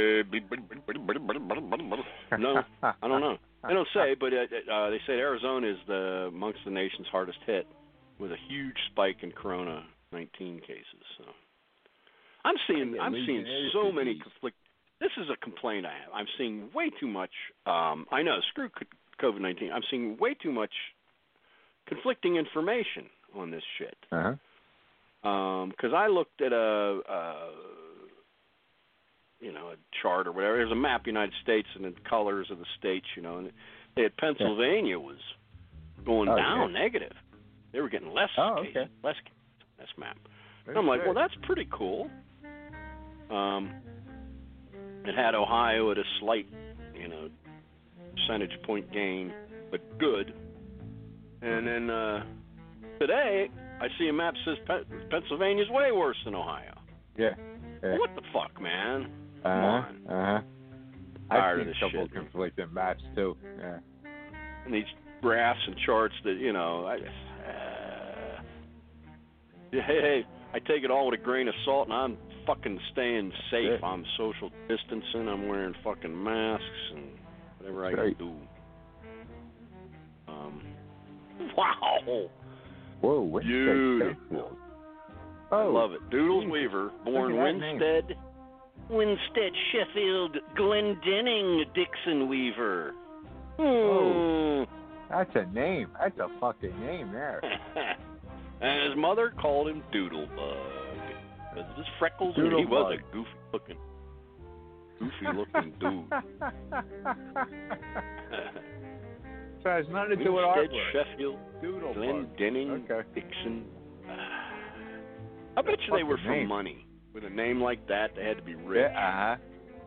Speaker 1: Uh, no, I don't know. They don't say, but uh, uh, they say Arizona is the amongst the nation's hardest hit, with a huge spike in Corona nineteen cases. So I'm seeing I'm seeing so many conflict. This is a complaint I have. I'm seeing way too much. Um, I know, screw COVID nineteen. I'm seeing way too much conflicting information on this shit.
Speaker 11: Uh-huh.
Speaker 1: Because um, I looked at a, a, you know, a chart or whatever. There's a map of the United States and the colors of the states, you know, and they had Pennsylvania was going
Speaker 11: oh,
Speaker 1: down,
Speaker 11: okay.
Speaker 1: negative. They were getting less
Speaker 11: oh,
Speaker 1: cases,
Speaker 11: okay.
Speaker 1: less less map.
Speaker 11: Very
Speaker 1: And I'm like,
Speaker 11: good.
Speaker 1: well, that's pretty cool. Um, it had Ohio at a slight, you know, percentage point gain, but good. And then uh, today, I see a map that says Pe- Pennsylvania's way worse than Ohio.
Speaker 11: Yeah. yeah.
Speaker 1: What the fuck, man? Come
Speaker 11: uh-huh.
Speaker 1: on.
Speaker 11: Uh-huh.
Speaker 1: Tired
Speaker 11: I've
Speaker 1: of
Speaker 11: seen
Speaker 1: this
Speaker 11: a couple
Speaker 1: shit.
Speaker 11: conflicting maps, too. Yeah.
Speaker 1: And these graphs and charts that, you know, I, uh, hey, hey, I take it all with a grain of salt, and I'm fucking staying safe.
Speaker 11: Yeah.
Speaker 1: I'm social distancing. I'm wearing fucking masks and whatever I
Speaker 11: Right.
Speaker 1: can do. Um, wow.
Speaker 11: Whoa, Winstead
Speaker 1: Beautiful.
Speaker 11: Sheffield.
Speaker 1: I
Speaker 11: Oh,
Speaker 1: love it. Doodles
Speaker 11: geez.
Speaker 1: Weaver, born
Speaker 11: Look at that name.
Speaker 1: Winstead. Winstead, Sheffield, Glendenning, Dixon Weaver. Hmm.
Speaker 11: Oh. That's a name. That's a fucking name there.
Speaker 1: And his mother called him Doodlebug. Because of his freckles, and he was a goofy looking, goofy looking dude.
Speaker 11: So it has nothing to do with
Speaker 1: Winstead,
Speaker 11: artwork.
Speaker 1: Sheffield,
Speaker 11: Doodlebug.
Speaker 1: Glendenning,
Speaker 11: Okay.
Speaker 1: Dixon. I bet you they were
Speaker 11: fucking
Speaker 1: from
Speaker 11: name.
Speaker 1: money. With a name like that, they had to be rich.
Speaker 11: Yeah,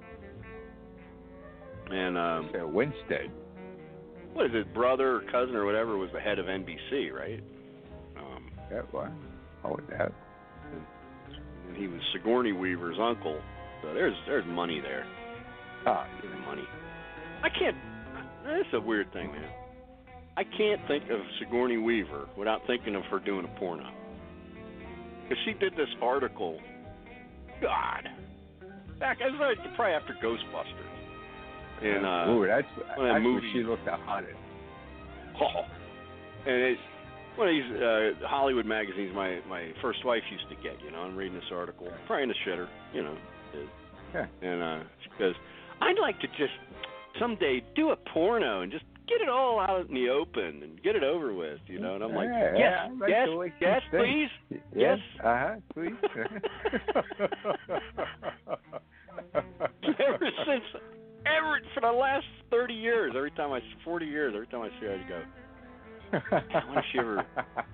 Speaker 1: And um,
Speaker 11: uh-huh. So Winstead.
Speaker 1: what is it, brother or cousin or whatever was the head of N B C, right? Um,
Speaker 11: Yeah, what? Oh, that.
Speaker 1: and he was Sigourney Weaver's uncle. So there's there's money there.
Speaker 11: Oh,
Speaker 1: There's money. I can't. That's a weird thing, man. I can't think of Sigourney Weaver without thinking of her doing a porno. Because she did this article. God, back I was probably after Ghostbusters. And uh,
Speaker 11: Ooh, that's,
Speaker 1: one of
Speaker 11: that's
Speaker 1: the
Speaker 11: when
Speaker 1: movies.
Speaker 11: she looked the hottest.
Speaker 1: Oh, and it's one of these uh, Hollywood magazines my, my first wife used to get, you know. I'm reading this article, probably in the shitter, you know.
Speaker 11: Yeah.
Speaker 1: And uh, she goes, I'd like to just someday do a porno and just get it all out in the open and get it over with, you know. And I'm like,
Speaker 11: Yeah,
Speaker 1: yes,
Speaker 11: yeah, I like
Speaker 1: yes,
Speaker 11: the way she
Speaker 1: yes,
Speaker 11: thinks.
Speaker 1: please,
Speaker 11: Yes.
Speaker 1: yes.
Speaker 11: Uh-huh, please.
Speaker 1: Ever since, ever for the last thirty years, every time I, forty years, every time I see her, I go, I want she ever.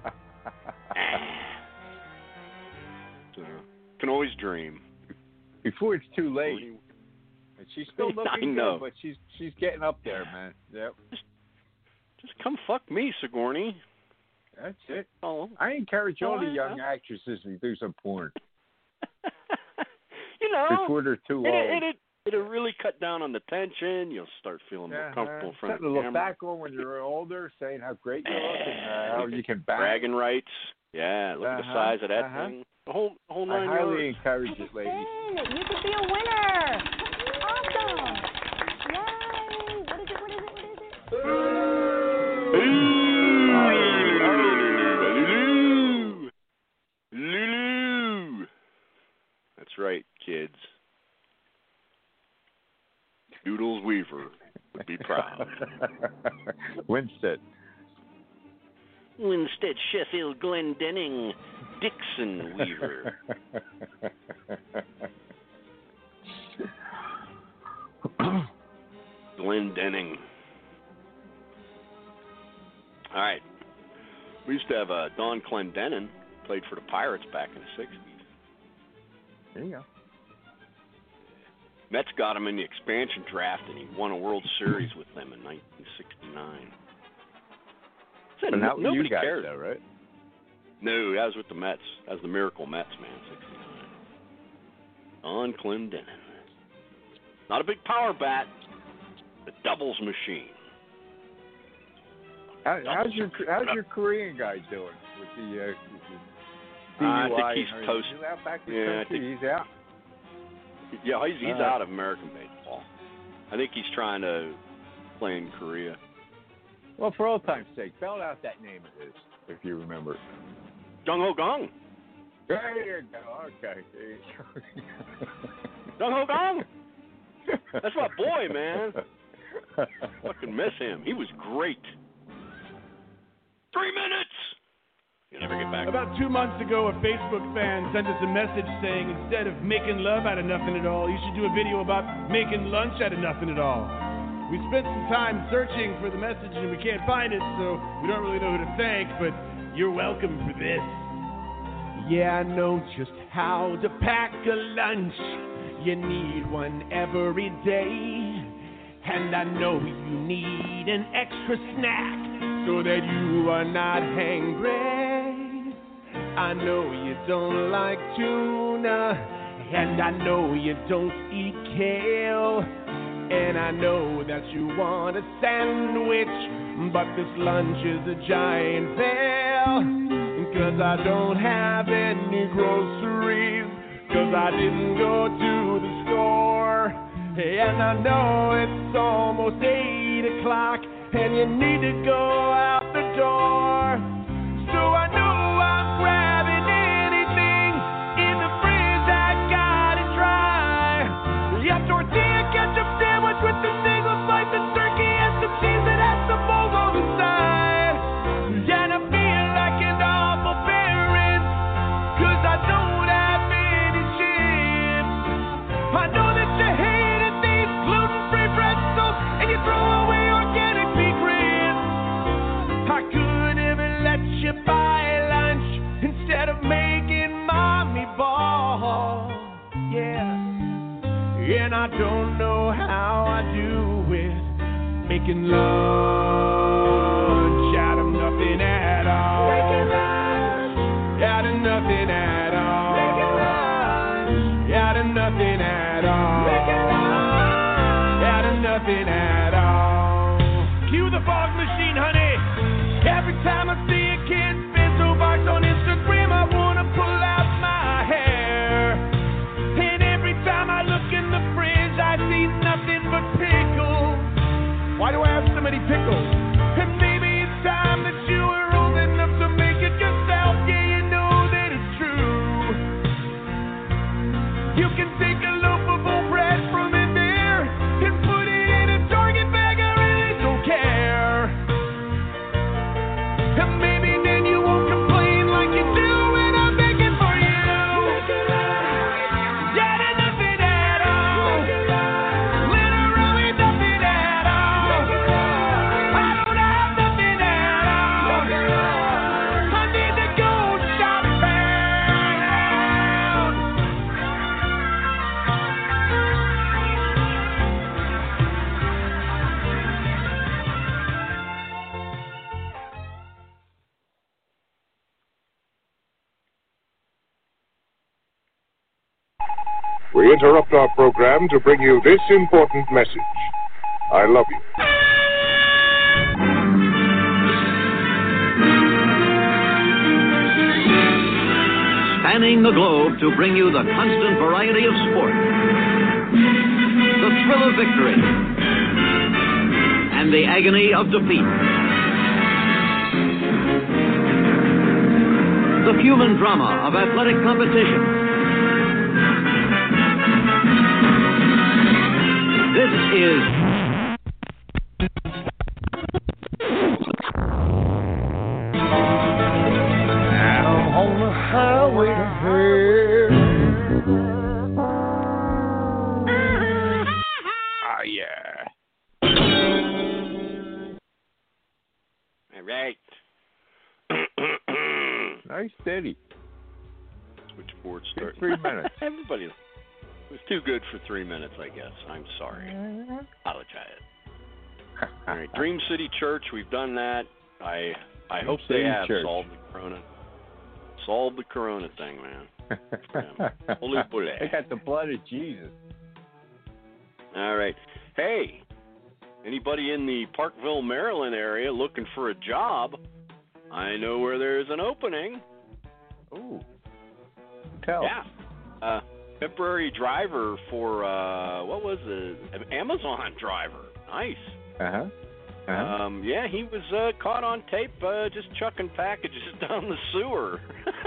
Speaker 1: So, can always dream.
Speaker 11: Before it's too late. And she's still looking
Speaker 1: I know.
Speaker 11: good, but she's she's getting up there, man. Yep.
Speaker 1: Just come fuck me, Sigourney.
Speaker 11: That's it.
Speaker 1: Oh,
Speaker 11: I encourage all
Speaker 1: Oh,
Speaker 11: the young
Speaker 1: yeah.
Speaker 11: actresses to do some porn
Speaker 1: you know,
Speaker 11: before they're too old.
Speaker 1: it, it, it, it'll really cut down on the tension. You'll start feeling more
Speaker 11: Yeah,
Speaker 1: comfortable in
Speaker 11: uh,
Speaker 1: front of
Speaker 11: something
Speaker 1: the
Speaker 11: to look
Speaker 1: camera.
Speaker 11: back on when you're older, saying how great you look and uh, how you can bang.
Speaker 1: Bragging rights. Yeah, look at the
Speaker 11: Uh-huh,
Speaker 1: size of that
Speaker 11: uh-huh.
Speaker 1: thing. The whole, the whole
Speaker 11: I
Speaker 1: nine
Speaker 11: highly
Speaker 1: yards.
Speaker 11: encourage it, ladies.
Speaker 15: You could be a winner. Awesome. Yay. What is it? What is it? What is it?
Speaker 1: Lulu. Lulu. That's right, kids. Doodles Weaver would be proud.
Speaker 11: Winstead.
Speaker 1: Winstead, Sheffield, Glendenning, Dixon Weaver. Glendenning. All right. We used to have uh, Don Clendenin, played for the Pirates back in the sixties.
Speaker 11: There you go.
Speaker 1: Mets got him in the expansion draft, and he won a World Series with them in nineteen sixty-nine. So
Speaker 11: But not with
Speaker 1: nobody
Speaker 11: you guys,
Speaker 1: cares.
Speaker 11: though, right?
Speaker 1: No, that was with the Mets. That was the Miracle Mets, man, sixty-nine. Don Clendenin. Not a big power bat. The doubles machine.
Speaker 11: How, how's your How's your Korean guy doing with the? Uh, with the
Speaker 1: I
Speaker 11: D U I?
Speaker 1: think he's toast.
Speaker 11: Is he out back in the
Speaker 1: Yeah, I
Speaker 11: country?
Speaker 1: think-
Speaker 11: He's out.
Speaker 1: Yeah, he's, he's
Speaker 11: Uh,
Speaker 1: out of American baseball. I think he's trying to play in Korea.
Speaker 11: Well, for old time's sake, spell out that name of his, if you remember.
Speaker 1: Jung Ho Gong.
Speaker 11: There you go. Okay.
Speaker 1: Jung Ho Gong. That's my boy, man. Fucking miss him. He was great. Three minutes. You never get back.
Speaker 17: About two months ago, a Facebook fan sent us a message saying instead of making love out of nothing at all, you should do a video about making lunch out of nothing at all. We spent some time searching for the message and we can't find it, so we don't really know who to thank, but you're welcome for this. Yeah, I know just how to pack a lunch. You need one every day. And I know you need an extra snack so that you are not hangry. I know you don't like tuna, and I know you don't eat kale. And I know that you want a sandwich, but this lunch is a giant fail. Cause I don't have any groceries, cause I didn't go to the store. And I know it's almost eight o'clock, and you need to go out the door. So I know I'm grabbing anything in the fridge, I got it dry. Yeah, tortilla ketchup sandwich with the single slice of turkey and some cheese that has some mold on the side. And I feel like an awful parent, cause I don't have any chips. I know that you hated these gluten-free pretzels, and you throw away organic pea ribs. I could have let you buy lunch instead of making mommy ball. Yeah, and I don't know how I do it, making lunch out of nothing at all. Making lunch out of nothing at all. Making lunch out of nothing at all. Making lunch out of nothing at all. Cue the fog machine, honey. Every time I see a kid spin two bucks on Instagram, I wanna pull out my hair. And every time I look in the fridge, I see nothing but pickles. Why do I have so many pickles? And maybe it's time that you were old enough to make it yourself. Yeah, you know that it's true. You can take a loaf of old bread from in there and put it in a Target bag. I really don't care. And maybe then you won't complain like you do when I'm begging for you. Yeah, there's nothing at all. Literally nothing at all. I don't have nothing at all. I need to go shopping.
Speaker 18: We interrupt our program to bring you this important message. I love you.
Speaker 19: Spanning the globe to bring you the constant variety of sport, the thrill of victory, and the agony of defeat. The human drama of athletic competition. This is
Speaker 9: Out on the highway to hell.
Speaker 11: Ah, yeah.
Speaker 1: All right.
Speaker 11: Nice steady.
Speaker 1: Switchboard start.
Speaker 11: Three minutes.
Speaker 1: Everybody. It was too good for three minutes, I guess. I'm sorry. Apologize. All right, Dream City Church, we've done that. I I
Speaker 11: Dream
Speaker 1: hope
Speaker 11: City
Speaker 1: they have
Speaker 11: Church.
Speaker 1: solved the corona. Solved the corona thing, man. Holy bully.
Speaker 11: They got the blood of Jesus.
Speaker 1: All right. Hey, anybody in the Parkville, Maryland area looking for a job? I know where there's an opening.
Speaker 11: Ooh. Tell.
Speaker 1: Yeah. Uh, temporary driver for, uh, what was it? An Amazon driver. Nice.
Speaker 11: Uh-huh. Uh-huh.
Speaker 1: Um, yeah, he was uh, caught on tape uh, just chucking packages down the sewer.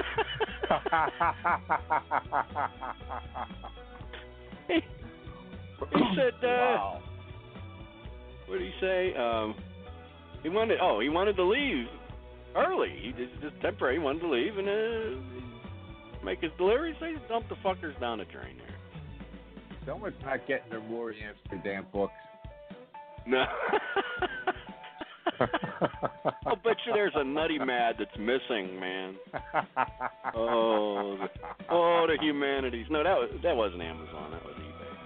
Speaker 1: he, he said, uh,
Speaker 11: wow.
Speaker 1: what did he say? Um, he wanted, oh, he wanted to leave early. He just, just temporary. He wanted to leave and uh, make his delivery. So he dumped the fuckers down the drain there.
Speaker 11: Someone's not getting their War Amsterdam books.
Speaker 1: No. I'll bet you there's a nutty mad that's missing, man. Oh, the, oh, the humanities. No, that was that wasn't Amazon. That was eBay.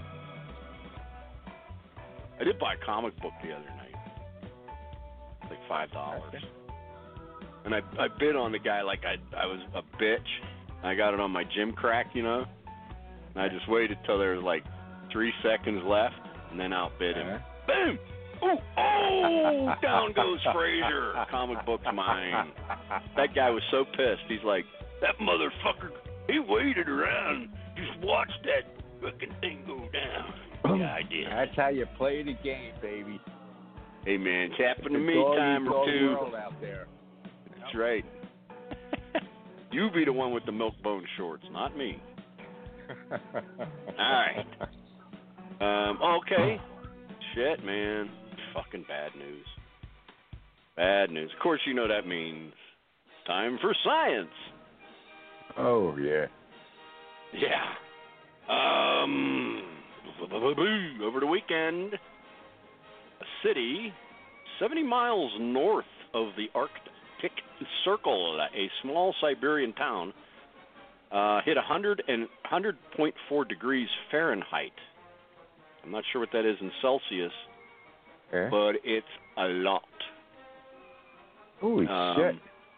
Speaker 1: I did buy a comic book the other night. Like five dollars. And I I bid on the guy like I I was a bitch. I got it on my gym crack, you know. And I just waited till there was like three seconds left, and then outbid him. Boom! Oh, oh! Down goes Frazier. Comic book's mine. That guy was so pissed. He's like, that motherfucker, he waited around, just watched that fucking thing go down. Yeah, I did.
Speaker 11: That's how you play the game, baby.
Speaker 1: Hey, man, it's happened to me
Speaker 11: Dog
Speaker 1: time
Speaker 11: eats
Speaker 1: or
Speaker 11: all
Speaker 1: two.
Speaker 11: the world out there.
Speaker 1: That's right. You be the one with the milk bone shorts, not me. All right. Um, okay. Shit, man. Fucking bad news. Bad news. Of course, you know that means time for science.
Speaker 11: Oh, yeah.
Speaker 1: Yeah. Um, over the weekend, a city seventy miles north of the Arctic Circle, a small Siberian town, uh, hit one hundred and one hundred point four degrees Fahrenheit. I'm not sure what that is in Celsius,
Speaker 11: eh?
Speaker 1: but it's a lot.
Speaker 11: Holy
Speaker 1: um,
Speaker 11: shit.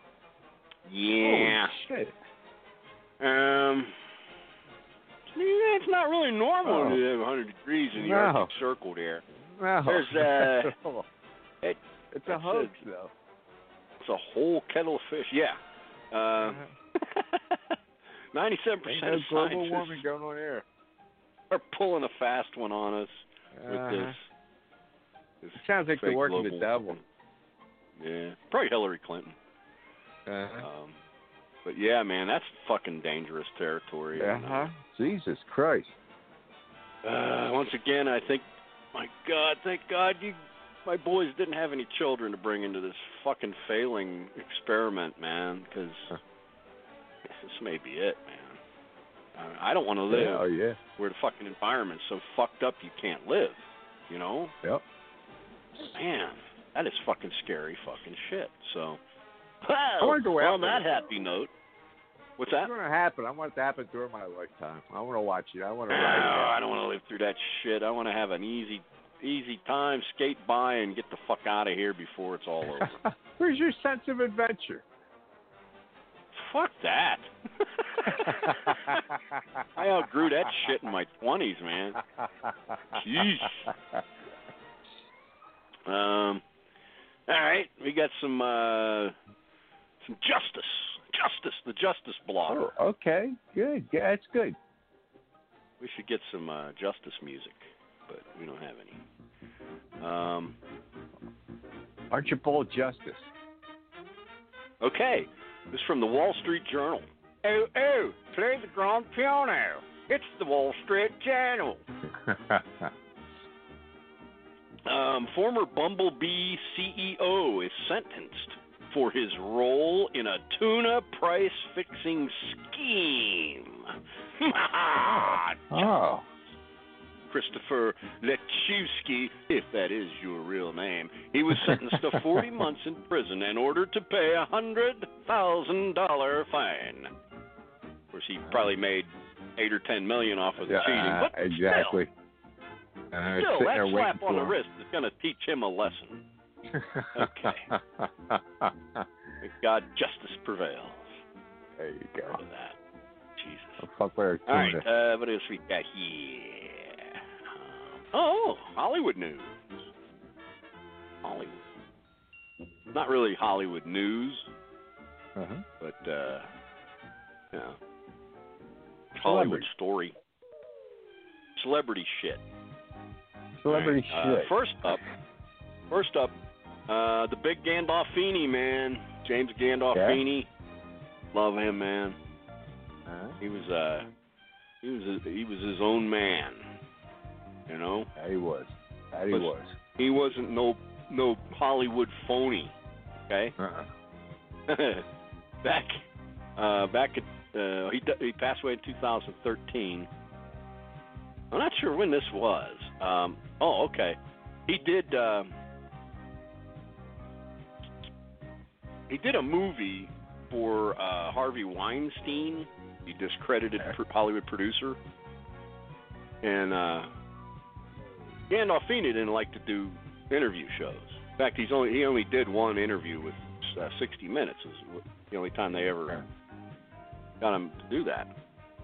Speaker 1: Yeah.
Speaker 11: Holy shit.
Speaker 1: Um, it's not really normal
Speaker 11: Oh.
Speaker 1: to have one hundred degrees in the
Speaker 11: No.
Speaker 1: Arctic Circle there.
Speaker 11: No.
Speaker 1: There's, uh, it,
Speaker 11: it's a hoax, though.
Speaker 1: It's a whole kettle of fish. Yeah. Uh, ninety-seven
Speaker 11: Ain't
Speaker 1: percent
Speaker 11: no
Speaker 1: of
Speaker 11: global
Speaker 1: scientists
Speaker 11: warming going on here.
Speaker 1: are pulling a fast one on us with
Speaker 11: Uh-huh.
Speaker 1: this. this
Speaker 11: It sounds like they're
Speaker 1: fake
Speaker 11: working the
Speaker 1: global
Speaker 11: devil.
Speaker 1: warming. Yeah. Probably Hillary Clinton.
Speaker 11: Uh-huh.
Speaker 1: Um, but yeah, man, that's fucking dangerous territory. And,
Speaker 11: Uh-huh. Jesus Christ.
Speaker 1: Uh, once again, I think, my God, thank God you, my boys didn't have any children to bring into this fucking failing experiment, man, because this may be it, man. Uh, I don't want to live
Speaker 11: Yeah, oh, yeah.
Speaker 1: where the fucking environment's so fucked up you can't live, you know?
Speaker 11: Yep.
Speaker 1: Man, that is fucking scary fucking shit, so.
Speaker 11: I
Speaker 1: Well,
Speaker 11: wanna go
Speaker 1: on
Speaker 11: out
Speaker 1: that
Speaker 11: there.
Speaker 1: happy note, what's that?
Speaker 11: It's going to happen. I want it to happen during my lifetime. I want to watch it. I want to
Speaker 1: No,
Speaker 11: ride it.
Speaker 1: I don't want to live through that shit. I want to have an easy, easy time, skate by, and get the fuck out of here before it's all over.
Speaker 11: Where's your sense of adventure?
Speaker 1: Fuck that. I outgrew that shit in my twenties, man. Jeez. Um. All right, we got some uh, some justice, justice, the justice blogger.
Speaker 11: Oh, okay, good. Yeah, that's good.
Speaker 1: We should get some uh, justice music, but we don't have any. Um.
Speaker 11: Archibald Justice.
Speaker 1: Okay, this is from the Wall Street Journal. Oh, oh, play the grand piano. It's the Wall Street Journal. Um, former Bumblebee C E O is sentenced for his role in a tuna price fixing scheme.
Speaker 11: Oh.
Speaker 1: Christopher Lechewski, if that is your real name, he was sentenced to forty months in prison and ordered to pay a one hundred thousand dollars fine. Of course, he probably made eight or ten million off of the
Speaker 11: Yeah,
Speaker 1: cheating, but
Speaker 11: exactly.
Speaker 1: still.
Speaker 11: And I was
Speaker 1: Still,
Speaker 11: sitting
Speaker 1: that
Speaker 11: there
Speaker 1: slap
Speaker 11: waiting
Speaker 1: on the
Speaker 11: for him.
Speaker 1: wrist is going to teach him a lesson. Okay. Thank God justice prevails.
Speaker 11: There you go.
Speaker 1: Heard of that. Jesus.
Speaker 11: Oh, fuck, where
Speaker 1: All right, uh, what else we got here? Oh, Hollywood news. Hollywood. Not really Hollywood news,
Speaker 11: Uh-huh.
Speaker 1: but, uh, yeah. Hollywood story. Celebrity shit.
Speaker 11: Celebrity
Speaker 1: All right, uh,
Speaker 11: shit.
Speaker 1: first up, first up, uh, the big Gandolfini, man. James Gandolfini. Love him, man.
Speaker 11: Uh-huh.
Speaker 1: He was, uh, he was, a, he was his own man. You know?
Speaker 11: That he was. That he
Speaker 1: Was-
Speaker 11: was.
Speaker 1: He wasn't no, no Hollywood phony. Okay.
Speaker 11: Uh-uh.
Speaker 1: back, uh, back at, uh, he he passed away in two thousand thirteen. I'm not sure when this was. Um, oh, okay. He did. Uh, he did a movie for uh, Harvey Weinstein, the discredited pro- Hollywood producer, and uh, Gandolfini didn't like to do interview shows. In fact, he's only he only did one interview with uh, sixty minutes. Is the only time they ever got him to do that.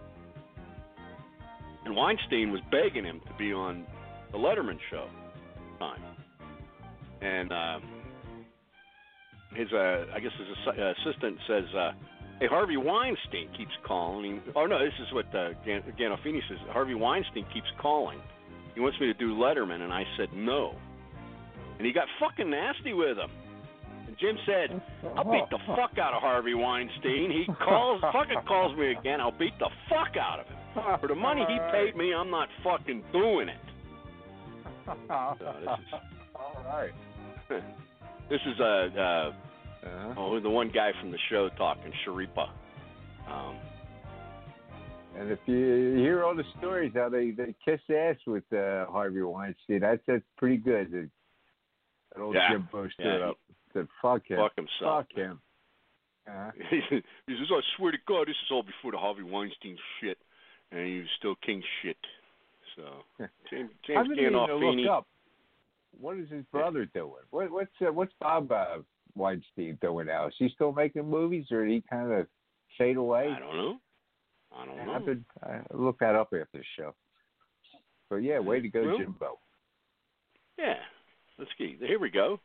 Speaker 1: And Weinstein was begging him to be on the Letterman show time. And uh, his, uh, I guess his ass- assistant says, uh, hey, Harvey Weinstein keeps calling. Oh, no, this is what uh, Gan- Gandolfini says. Harvey Weinstein keeps calling. He wants me to do Letterman. And I said no. And he got fucking nasty with him. And Jim said, I'll beat the fuck out of Harvey Weinstein. He calls, fucking calls me again. I'll beat the fuck out of him. For the money he paid me, I'm not fucking doing it. So this is,
Speaker 11: All right.
Speaker 1: this is uh, uh, uh-huh. oh, the one guy from the show talking, Sharipa. Um,
Speaker 11: And if you hear all the stories how they, they kiss ass with uh, Harvey Weinstein, that's that's pretty good. That, that old
Speaker 1: Yeah.
Speaker 11: Jim Bush stood
Speaker 1: Yeah,
Speaker 11: up, said fuck him,
Speaker 1: fuck himself,
Speaker 11: fuck him. Uh-huh.
Speaker 1: he says, I swear to God, this is all before the Harvey Weinstein shit. And he was still king shit. So, James,
Speaker 11: I
Speaker 1: James
Speaker 11: didn't even
Speaker 1: Gandolfini.
Speaker 11: look up. What is his brother doing? What, what's uh, what's Bob uh, Weinstein doing now? Is he still making movies, or did he kind of fade away?
Speaker 1: I don't know. I don't know.
Speaker 11: I could I look that up after the show. So yeah, way to go,
Speaker 1: Well,
Speaker 11: Jimbo.
Speaker 1: Yeah. Let's see. Here we go.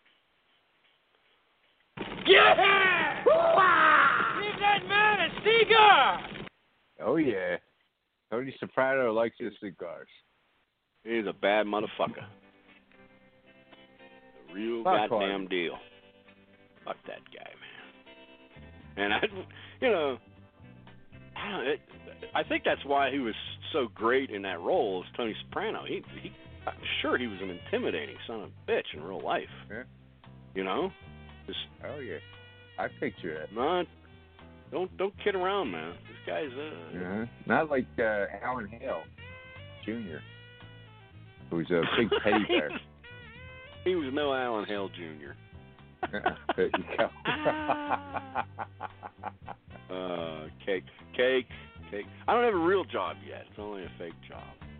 Speaker 5: Yeah! Leave that man a cigar!
Speaker 11: Oh yeah, Tony Soprano likes his cigars.
Speaker 1: He's a bad motherfucker. The real
Speaker 11: Fuck
Speaker 1: goddamn
Speaker 11: Harvey.
Speaker 1: deal. Fuck that guy, man. And I, you know, I, don't, it, I think that's why he was so great in that role as Tony Soprano. He, he, I'm sure he was an intimidating son of a bitch in real life.
Speaker 11: Yeah.
Speaker 1: You know, just
Speaker 11: Oh yeah, I picture that.
Speaker 1: not. Don't don't kid around, man. This guy's uh.
Speaker 11: Uh-huh. Not like uh, Alan Hale Junior, who's a big teddy bear.
Speaker 1: He was no Alan Hale Junior
Speaker 11: There you go.
Speaker 1: uh, cake, cake, cake. I don't have a real job yet. It's only a fake job.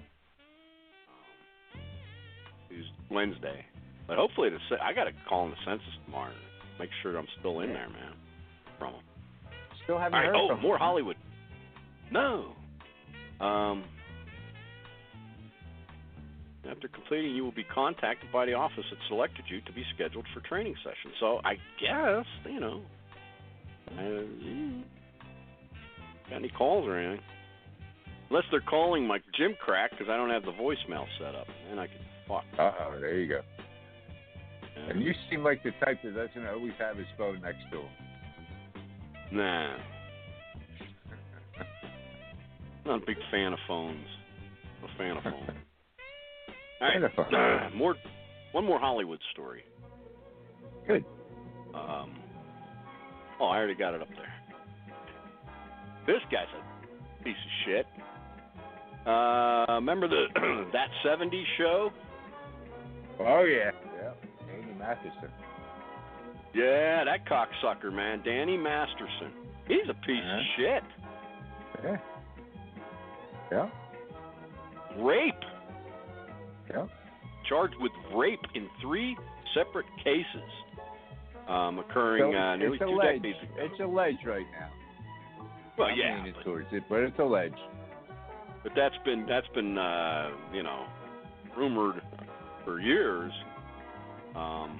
Speaker 1: Um, it's Wednesday, but hopefully the ce- I got to call in the census tomorrow and make sure I'm still in there, man. From them.
Speaker 11: Still haven't
Speaker 1: All right.
Speaker 11: heard
Speaker 1: Oh,
Speaker 11: from
Speaker 1: more
Speaker 11: him.
Speaker 1: Hollywood. No. Um. After completing, you will be contacted by the office that selected you to be scheduled for training sessions. So I guess, you know, uh, got any calls or anything? Unless they're calling my Jim crack because I don't have the voicemail set up. And I can fuck.
Speaker 11: Uh-oh, there you go. And you seem like the type that doesn't always have his phone next to him.
Speaker 1: Nah. Not a big fan of phones. I'm a fan of phones. All right. Uh, more, one more Hollywood story.
Speaker 11: Good.
Speaker 1: Um, oh, I already got it up there. This guy's a piece of shit. Uh, remember the That seventies show?
Speaker 11: Oh, yeah. Yeah. Danny Masterson.
Speaker 1: Yeah, that cocksucker, man. Danny Masterson. He's a piece
Speaker 11: Uh-huh.
Speaker 1: of shit.
Speaker 11: Yeah. Yeah.
Speaker 1: Rape.
Speaker 11: Yeah.
Speaker 1: Charged with rape in three separate cases, um, occurring
Speaker 11: So
Speaker 1: uh, nearly
Speaker 11: it's
Speaker 1: two
Speaker 11: alleged.
Speaker 1: decades ago.
Speaker 11: It's alleged right now.
Speaker 1: Well,
Speaker 11: I'm
Speaker 1: yeah,
Speaker 11: leaning
Speaker 1: but,
Speaker 11: towards it, but it's alleged.
Speaker 1: but that's been that's been uh, you know rumored for years. Um,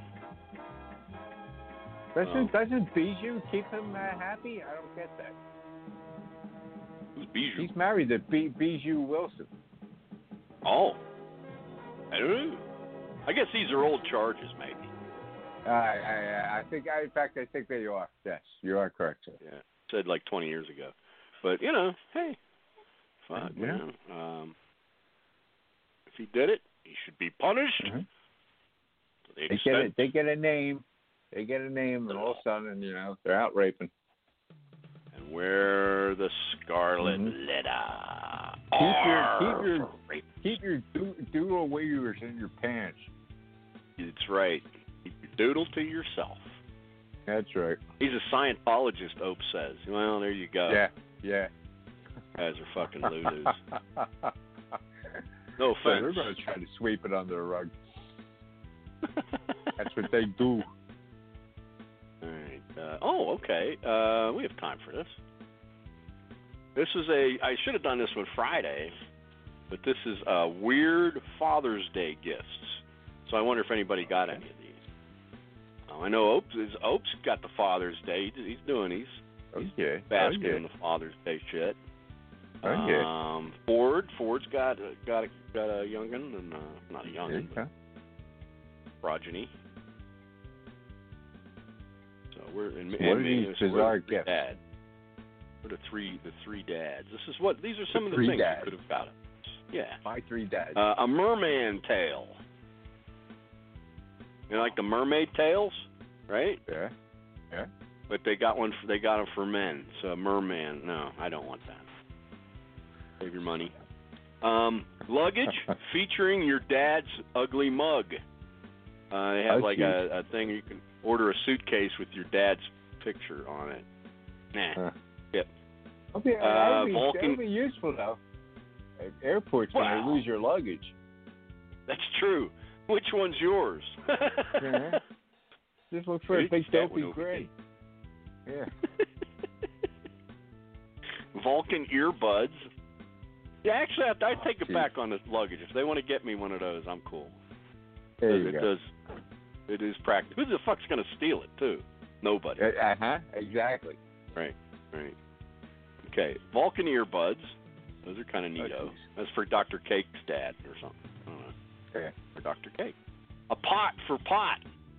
Speaker 11: Doesn't
Speaker 1: um,
Speaker 11: doesn't Bijou keep him uh, happy? I don't get that.
Speaker 1: Who's Bijou?
Speaker 11: He's married to B- Bijou Wilson.
Speaker 1: Oh, I don't know. I guess these are old charges, maybe.
Speaker 11: Uh, I, I I think I, in fact I think they are. Yes, you are correct, sir.
Speaker 1: Yeah, said like twenty years ago. But you know, hey, fuck,
Speaker 11: Yeah.
Speaker 1: man. Um, if he did it, he should be punished.
Speaker 11: Mm-hmm.
Speaker 1: To the
Speaker 11: They get
Speaker 1: extent-
Speaker 11: it. They get a name. They get a name, and all of a sudden, you know, they're out raping.
Speaker 1: And wear the scarlet
Speaker 11: Mhm.
Speaker 1: letter.
Speaker 11: Keep your
Speaker 1: R
Speaker 11: keep your
Speaker 1: for rape.
Speaker 11: keep your do- doodle weavers in your pants.
Speaker 1: That's right. Keep your doodle to yourself.
Speaker 11: That's right.
Speaker 1: He's a Scientologist, Ope says. Well, there you go.
Speaker 11: Yeah, yeah.
Speaker 1: Guys are fucking lulus. No
Speaker 11: So they're
Speaker 1: offense.
Speaker 11: going to try to sweep it under the rug. That's what they do.
Speaker 1: All right. Uh, oh, okay. Uh, we have time for this. This is a. I should have done this one Friday, but this is uh, weird Father's Day gifts. So I wonder if anybody got any of these. Uh, I know Ope's, Ope's got the Father's Day. He's doing. He's, he's
Speaker 11: Okay.
Speaker 1: basking
Speaker 11: Okay.
Speaker 1: in the Father's Day shit.
Speaker 11: Okay.
Speaker 1: Um, Ford. Ford's got uh, got a, got a youngin, and uh, not a youngin, but
Speaker 11: Okay.
Speaker 1: progeny. So we're in.
Speaker 11: So
Speaker 1: in
Speaker 11: what are
Speaker 1: me,
Speaker 11: these
Speaker 1: so we're
Speaker 11: bizarre
Speaker 1: the
Speaker 11: gifts?
Speaker 1: Dad. We're the three the three dads. This is what these are some
Speaker 11: The
Speaker 1: of the
Speaker 11: three
Speaker 1: things
Speaker 11: dads.
Speaker 1: you could have got. Yeah.
Speaker 11: My three dads.
Speaker 1: Uh, a merman tail. You know, like the mermaid tails, right?
Speaker 11: Yeah. Yeah.
Speaker 1: But they got one. For, they got them for men. So a merman. No, I don't want that. Save your money. Um, luggage featuring your dad's ugly mug. Uh, they have
Speaker 11: Oh,
Speaker 1: like
Speaker 11: cute.
Speaker 1: a, a thing you can order a suitcase with your dad's picture on it. Nah.
Speaker 11: Huh.
Speaker 1: Yep.
Speaker 11: Okay,
Speaker 1: Uh,
Speaker 11: that'd, be,
Speaker 1: Vulcan-
Speaker 11: that'd be useful though. At airports when
Speaker 1: Wow.
Speaker 11: you lose your luggage.
Speaker 1: That's true. Which one's yours?
Speaker 11: Yeah. Just look for
Speaker 1: You
Speaker 11: a big
Speaker 1: can get
Speaker 11: dopey
Speaker 1: one over
Speaker 11: gray. Yeah.
Speaker 1: Vulcan earbuds. Yeah, actually, I I take it
Speaker 11: Gee.
Speaker 1: back on the luggage. If they want to get me one of those, I'm cool.
Speaker 11: There you
Speaker 1: it
Speaker 11: go.
Speaker 1: does. It is practical. Who the fuck's gonna steal it too? Nobody.
Speaker 11: Uh huh. Exactly.
Speaker 1: Right. Right. Okay. Vulcan earbuds. Those are kind of
Speaker 11: Oh,
Speaker 1: neato.
Speaker 11: geez.
Speaker 1: That's for Doctor Cake's dad or something. I don't know.
Speaker 11: Yeah.
Speaker 1: For Doctor Cake. A pot for pot.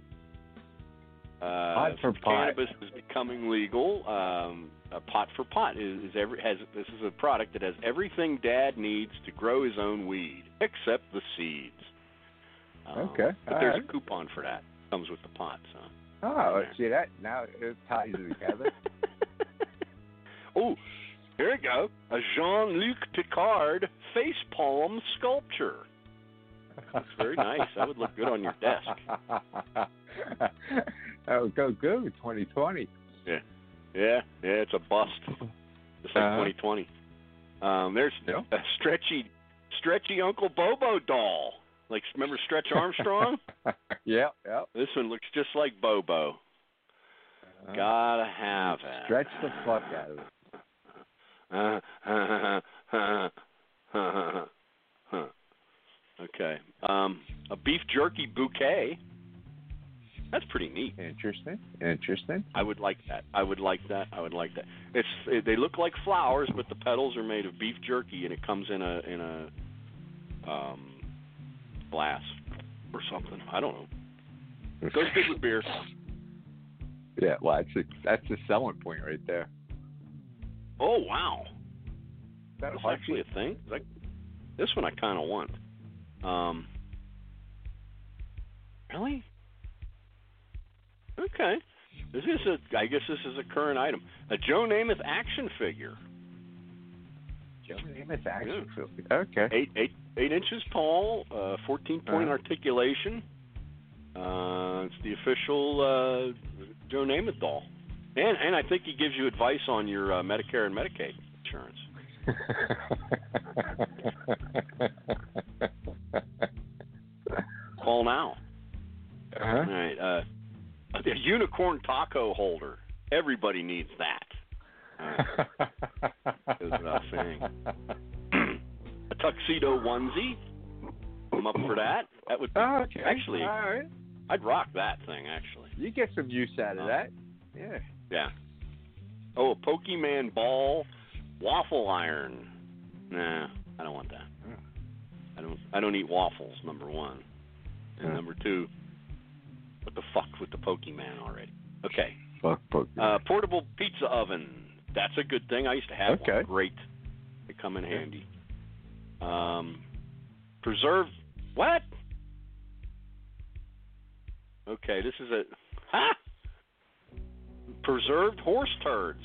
Speaker 1: Uh,
Speaker 11: Pot for pot.
Speaker 1: Cannabis is becoming legal. Um, a pot for pot is, is every has. This is a product that has everything Dad needs to grow his own weed, except the seeds. Um,
Speaker 11: Okay,
Speaker 1: But
Speaker 11: all
Speaker 1: there's
Speaker 11: right.
Speaker 1: a coupon for that. Comes with the pot. So.
Speaker 11: Oh, let's see that. Now it ties it together.
Speaker 1: Oh, here we go. A Jean-Luc Picard face palm sculpture. That's very nice. That would look good on your desk.
Speaker 11: That would go good with twenty twenty.
Speaker 1: Yeah, yeah, yeah. It's a bust, just like
Speaker 11: Uh-huh.
Speaker 1: twenty twenty. Um, there's
Speaker 11: Yeah.
Speaker 1: a stretchy, stretchy Uncle Bobo doll. Like, remember Stretch Armstrong?
Speaker 11: Yeah, yeah.
Speaker 1: This one looks just like Bobo.
Speaker 11: Uh-huh.
Speaker 1: Gotta have it.
Speaker 11: Stretch the fuck out of it.
Speaker 1: Okay. Um, a beef jerky bouquet. That's pretty neat.
Speaker 11: Interesting. Interesting.
Speaker 1: I would like that. I would like that. I would like that. It's it, they look like flowers, but the petals are made of beef jerky, and it comes in a in a um, glass or something. I don't know. Goes good with beer.
Speaker 11: Yeah, well, that's a, that's the selling point right there.
Speaker 1: Oh wow,
Speaker 11: That
Speaker 1: that's
Speaker 11: hard
Speaker 1: actually a thing. Like, this one I kind of want. Um, really? Okay. This is a. I guess this is a current item. A Joe Namath action figure.
Speaker 11: Joe Namath action
Speaker 1: Yeah.
Speaker 11: figure. Okay.
Speaker 1: Eight eight eight inches tall. Uh, Fourteen point
Speaker 11: Uh-huh.
Speaker 1: articulation. Uh, it's the official uh, Joe Namath doll. And and I think he gives you advice on your uh, Medicare and Medicaid insurance. Call now.
Speaker 11: Uh-huh.
Speaker 1: All right. Uh, a unicorn taco holder. Everybody needs that. Uh, goes without saying. A tuxedo onesie. I'm up for that. That would be,
Speaker 11: Oh, okay.
Speaker 1: actually.
Speaker 11: All right.
Speaker 1: I'd rock that thing. Actually.
Speaker 11: You get some use out of
Speaker 1: Oh.
Speaker 11: that. Yeah.
Speaker 1: Yeah. Oh, a Pokemon ball waffle iron. Nah, I don't want that. I don't. I don't eat waffles. Number one, and
Speaker 11: Yeah.
Speaker 1: number two. What the fuck with the Pokemon already? Okay.
Speaker 11: Fuck Pokemon.
Speaker 1: Uh, portable pizza oven. That's a good thing. I used to have
Speaker 11: Okay.
Speaker 1: one. Great. They come in handy. Um, preserved. What? Okay, this is a. Huh? Preserved horse turds.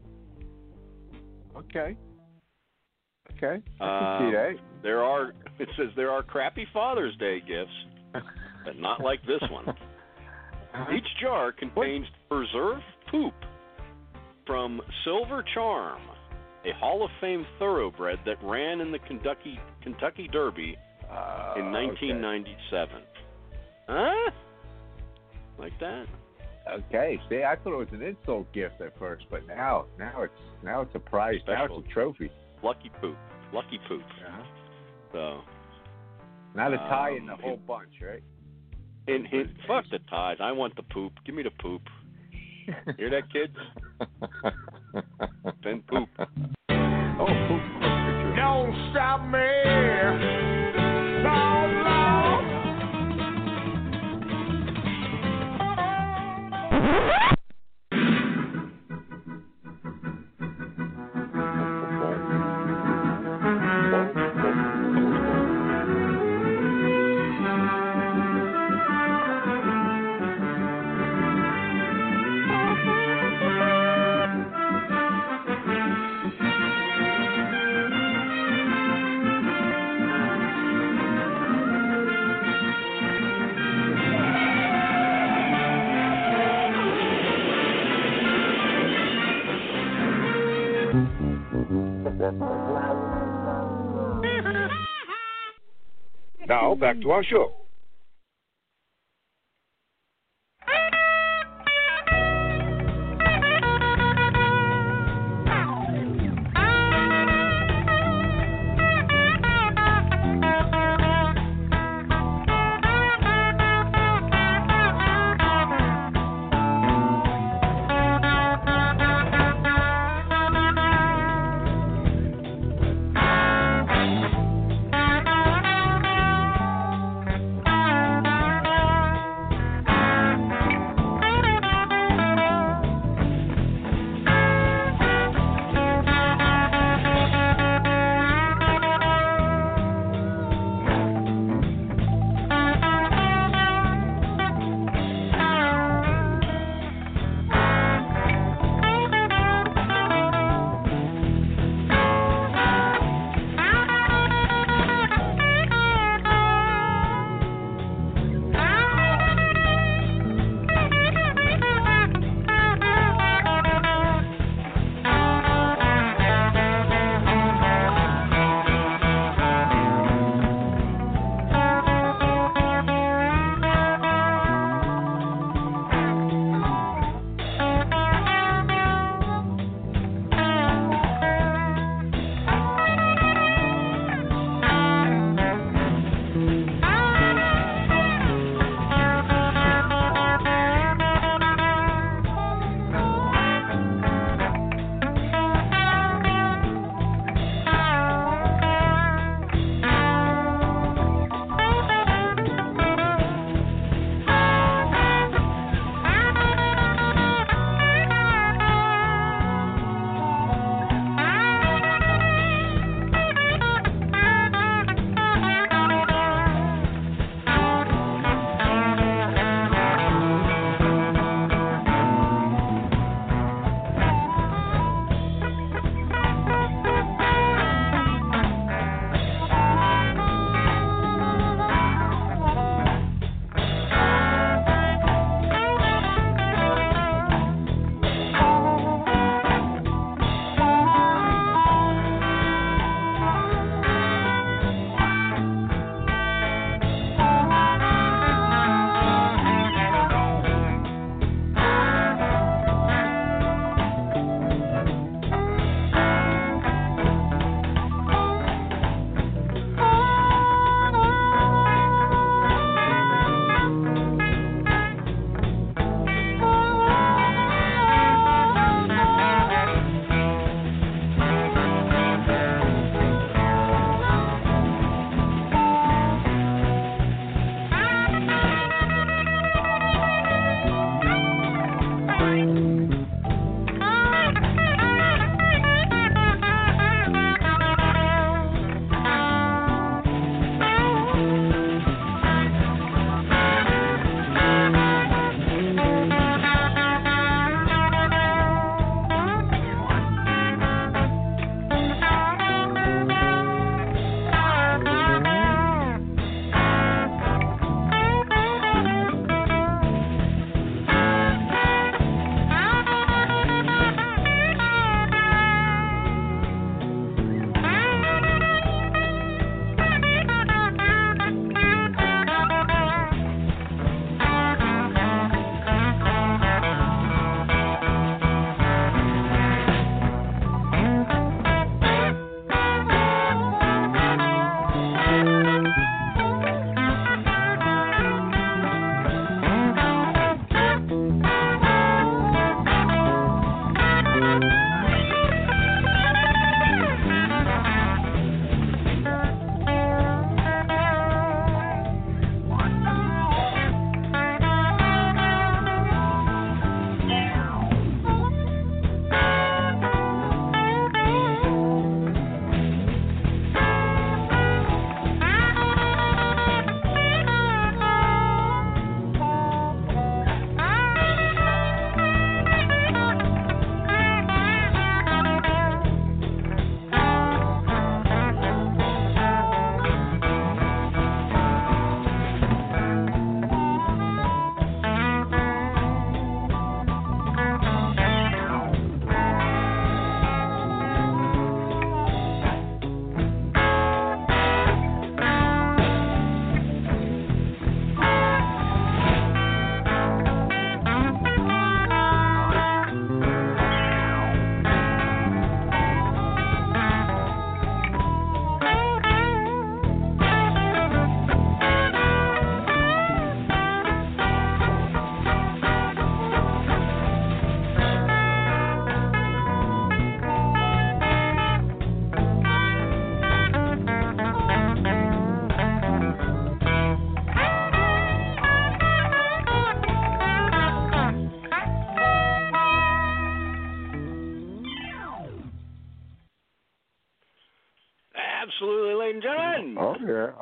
Speaker 11: Okay. Okay. I can
Speaker 1: Um,
Speaker 11: see that.
Speaker 1: There are. It says there are crappy Father's Day gifts, but not like this one. Each jar contains preserved poop from Silver Charm, a Hall of Fame thoroughbred that ran in the Kentucky Kentucky Derby
Speaker 11: Uh,
Speaker 1: in nineteen ninety-seven. Huh? Like that?
Speaker 11: Okay. See, I thought it was an insult gift at first, but now, now it's now it's a prize. Now
Speaker 1: Special.
Speaker 11: it's a trophy.
Speaker 1: Lucky poop. Lucky poop.
Speaker 11: Uh-huh.
Speaker 1: So.
Speaker 11: Not a tie in
Speaker 1: um,
Speaker 11: the whole bunch, right?
Speaker 1: Hint, hint. Fuck the ties. I want the poop. Give me the poop. Hear that, kids? Send poop.
Speaker 11: Oh, poop.
Speaker 5: Don't stop me. Lord, Lord.
Speaker 18: Now, back to our show.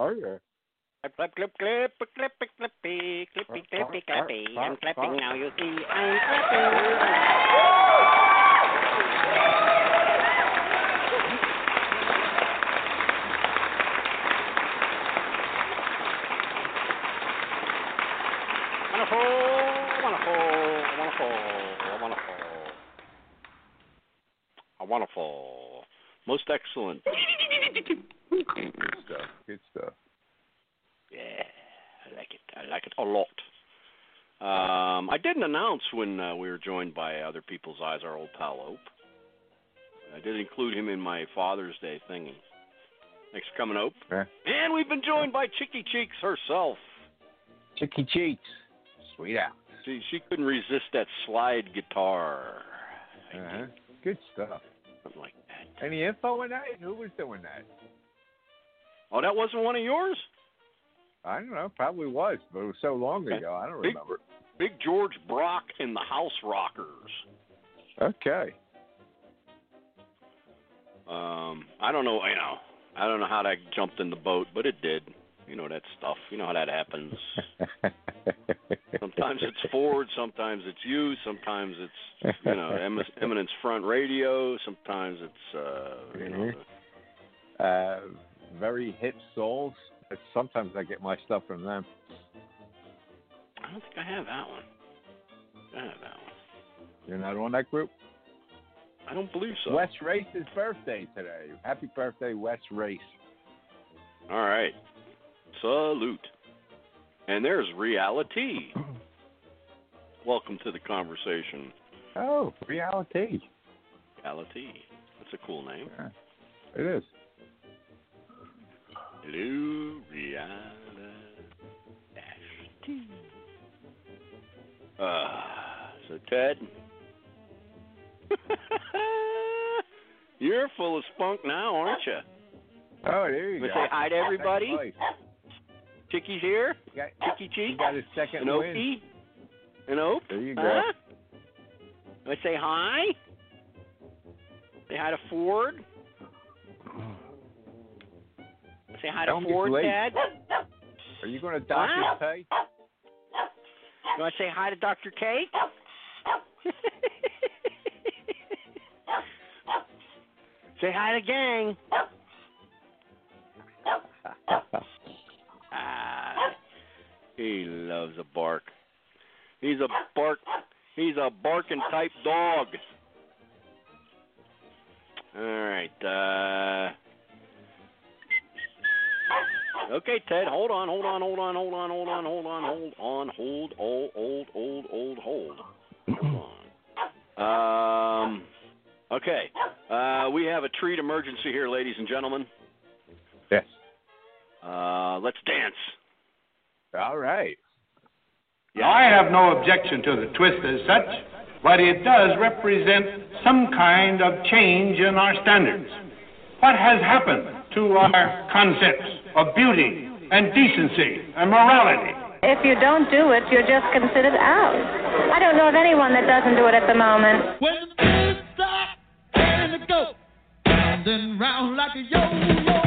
Speaker 11: Or...
Speaker 1: Clip, clip, clip, clip, clip, clippy, clippy, clippy, clippy. I'm clapping now, you see. I'm clapping. Wonderful, wonderful, wonderful, wonderful. A wonderful. Most excellent.
Speaker 11: Good stuff. Good stuff.
Speaker 1: Yeah, I like it. I like it a lot. Um, I didn't announce when uh, we were joined by Other People's Eyes, our old pal Ope. I did include him in my Father's Day thingy. Thanks for coming, Ope.
Speaker 11: Yeah.
Speaker 1: And we've been joined by Chicky Cheeks herself.
Speaker 11: Chicky Cheeks. Sweet out.
Speaker 1: She, she couldn't resist that slide guitar.
Speaker 11: Uh-huh. Good stuff.
Speaker 1: Something like that.
Speaker 11: Any info on that? Who was doing that?
Speaker 1: Oh, that wasn't one of yours?
Speaker 11: I don't know. Probably was, but it was so long ago. I don't
Speaker 1: Big,
Speaker 11: remember.
Speaker 1: Big George Brock and the House Rockers.
Speaker 11: Okay.
Speaker 1: Um, I don't know. You know, I don't know how that jumped in the boat, but it did. You know that stuff. You know how that happens. Sometimes it's Ford, sometimes it's you, sometimes it's you know em- Eminence Front Radio, sometimes it's uh, you know.
Speaker 11: Uh, very hip souls. But sometimes I get my stuff from them.
Speaker 1: I don't think I have that one. I have that one.
Speaker 11: You're not on that group?
Speaker 1: I don't believe so.
Speaker 11: Wes Race's birthday today. Happy birthday, Wes Race.
Speaker 1: All right. Salute. And there's Reality. Welcome to the conversation.
Speaker 11: Oh, Reality.
Speaker 1: Reality. That's a cool name.
Speaker 11: Yeah, it is.
Speaker 1: Hello, Reality. Uh, so, Ted, you're full of spunk now, aren't you?
Speaker 11: Oh, there you
Speaker 1: Wanna
Speaker 11: go.
Speaker 1: Say hi to everybody. Chicky's here.
Speaker 11: Got,
Speaker 1: Chicky Cheek.
Speaker 11: You got his second
Speaker 1: An
Speaker 11: win.
Speaker 1: Opie. An Ope.
Speaker 11: There you go.
Speaker 1: Huh? Wanna say hi? Say hi to Ford. Say hi to
Speaker 11: Don't get
Speaker 1: Ford,
Speaker 11: late.
Speaker 1: Dad.
Speaker 11: Are you going to dock
Speaker 1: Huh?
Speaker 11: his pay?
Speaker 1: You want to say hi to Doctor Cake? Say hi to gang. Ah, he loves a bark. He's a bark. He's a barking type dog. All right. Uh, okay, Ted. Hold on. Hold on. Hold on. Hold on. Hold on. Hold on. Hold on. Hold. Old. Old. Old. Old. Hold. Hold on. Um. Okay. Uh, we have a treat emergency here, ladies and gentlemen.
Speaker 11: Yes.
Speaker 1: Uh, let's dance.
Speaker 11: All right.
Speaker 20: Now, I have no objection to the twist as such, but it does represent some kind of change in our standards. What has happened to our concepts of beauty and decency and morality?
Speaker 21: If you don't do it, you're just considered out. I don't know of anyone that doesn't do it at the moment.
Speaker 5: When the kids start turning to go, round round like a yo-yo.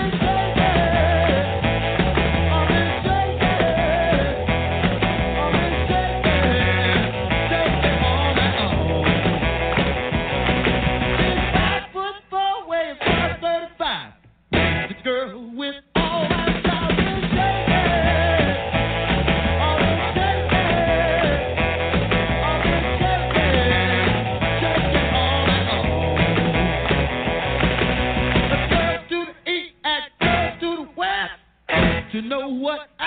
Speaker 5: Girl with all my stars and shake all the shake all the shake shake it all night long. Girls to the east and girls to the west, to know what I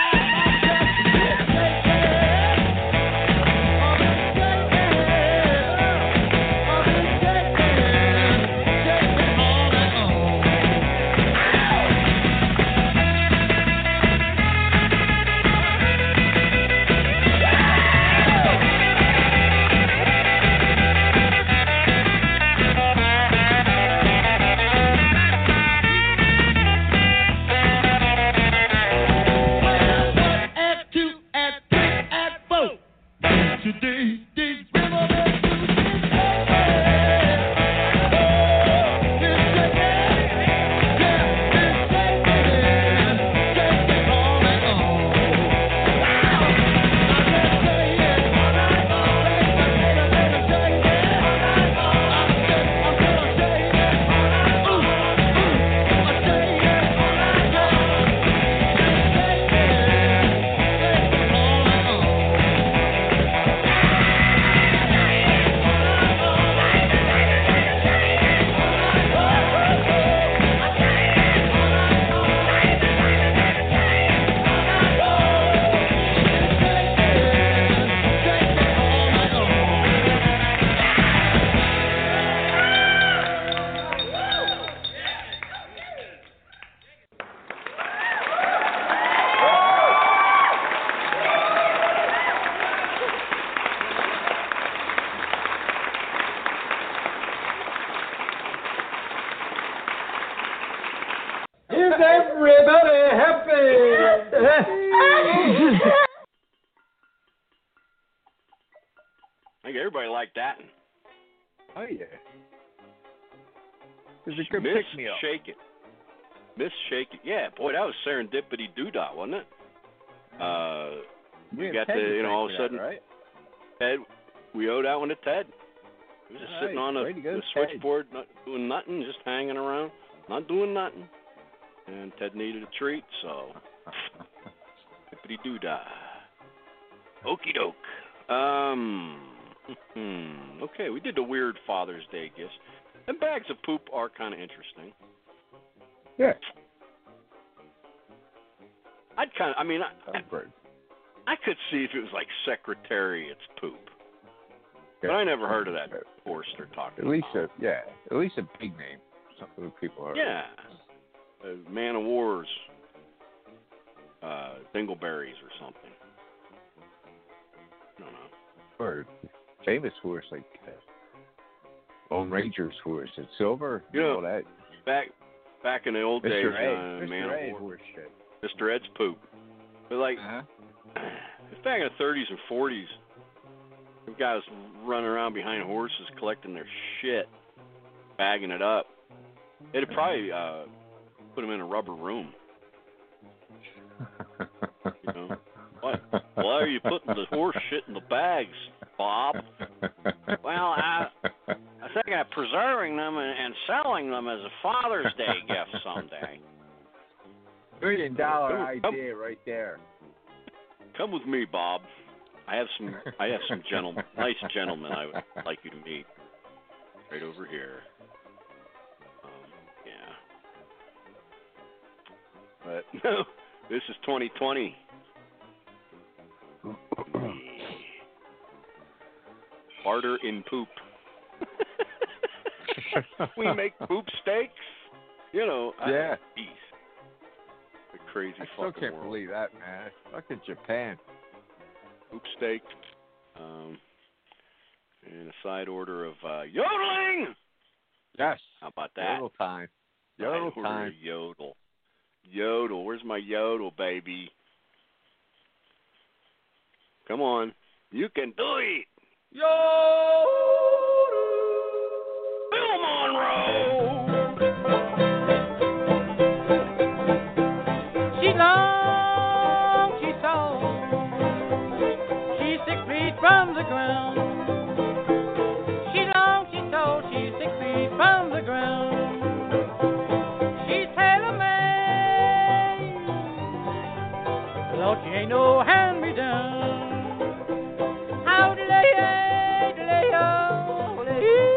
Speaker 5: two and three.
Speaker 1: think everybody liked that.
Speaker 11: Oh, yeah. It was a good
Speaker 1: Miss
Speaker 11: pick-me-up.
Speaker 1: Shake It. Miss Shake It. Yeah, boy, that was serendipity doodah, wasn't it? Uh, we
Speaker 11: Yeah,
Speaker 1: got
Speaker 11: Ted
Speaker 1: to,
Speaker 11: was
Speaker 1: you know, all of
Speaker 11: thanking
Speaker 1: a sudden,
Speaker 11: that, right?
Speaker 1: Ted, we owed that one to Ted. He was just
Speaker 11: All
Speaker 1: sitting
Speaker 11: right,
Speaker 1: on the,
Speaker 11: way to go,
Speaker 1: the
Speaker 11: Ted.
Speaker 1: switchboard, not doing nothing, just hanging around, not doing nothing. And Ted needed a treat, so hippity doodah. Okie doke. Um, okay, we did the weird Father's Day gifts. And bags of poop are kind of interesting.
Speaker 11: Yeah.
Speaker 1: I'd kind of, I mean, I, I could see if it was like Secretariat's poop. But I never heard of that horse they're talking
Speaker 11: At least
Speaker 1: about.
Speaker 11: a, yeah, at least a big name. Something that people are.
Speaker 1: Yeah. Uh, Man of War's uh, Dingleberries or something. I don't know.
Speaker 11: Or famous horse like uh, Lone Ranger's horse and Silver.
Speaker 1: You know,
Speaker 11: all that.
Speaker 1: back back in the old days,
Speaker 11: Mister A.
Speaker 1: uh,
Speaker 11: Mister
Speaker 1: Man
Speaker 11: A
Speaker 1: of War,
Speaker 11: horse shit.
Speaker 1: Mister Ed's poop. But like,
Speaker 11: Uh-huh.
Speaker 1: it's back in the thirties and forties. The guys running around behind horses collecting their shit, bagging it up. It'd probably uh, put them in a rubber room. You know? What? Why are you putting the horse shit in the bags, Bob? Well, I, I think I'm preserving them and, and selling them as a Father's Day gift someday.
Speaker 11: Million dollar
Speaker 1: Come-
Speaker 11: idea right there.
Speaker 1: Come with me, Bob. I have some. I have some gentlemen, nice gentlemen. I would like you to meet. Right over here. Um, yeah. But no, this is twenty twenty. Barter in poop. We make poop steaks. You know.
Speaker 11: Yeah.
Speaker 1: Geez. The crazy
Speaker 11: I still
Speaker 1: fucking
Speaker 11: can't
Speaker 1: world.
Speaker 11: believe that, man. Look at Japan.
Speaker 1: Poop steak. Um, and a side order of uh, yodeling.
Speaker 11: Yes.
Speaker 1: How about that?
Speaker 11: Yodel time.
Speaker 1: Side
Speaker 11: Yodel
Speaker 1: order
Speaker 11: time.
Speaker 1: of Yodel. Yodel. Where's my yodel, baby? Come on. You can do it. Yodel. Bill Monroe.
Speaker 7: She's long, she's tall, she's six feet from the ground. She's long, she's tall, she's six feet from the ground. She's tailor-made, Lord, she ain't no hand-me-down. How do they, do they, oh, they,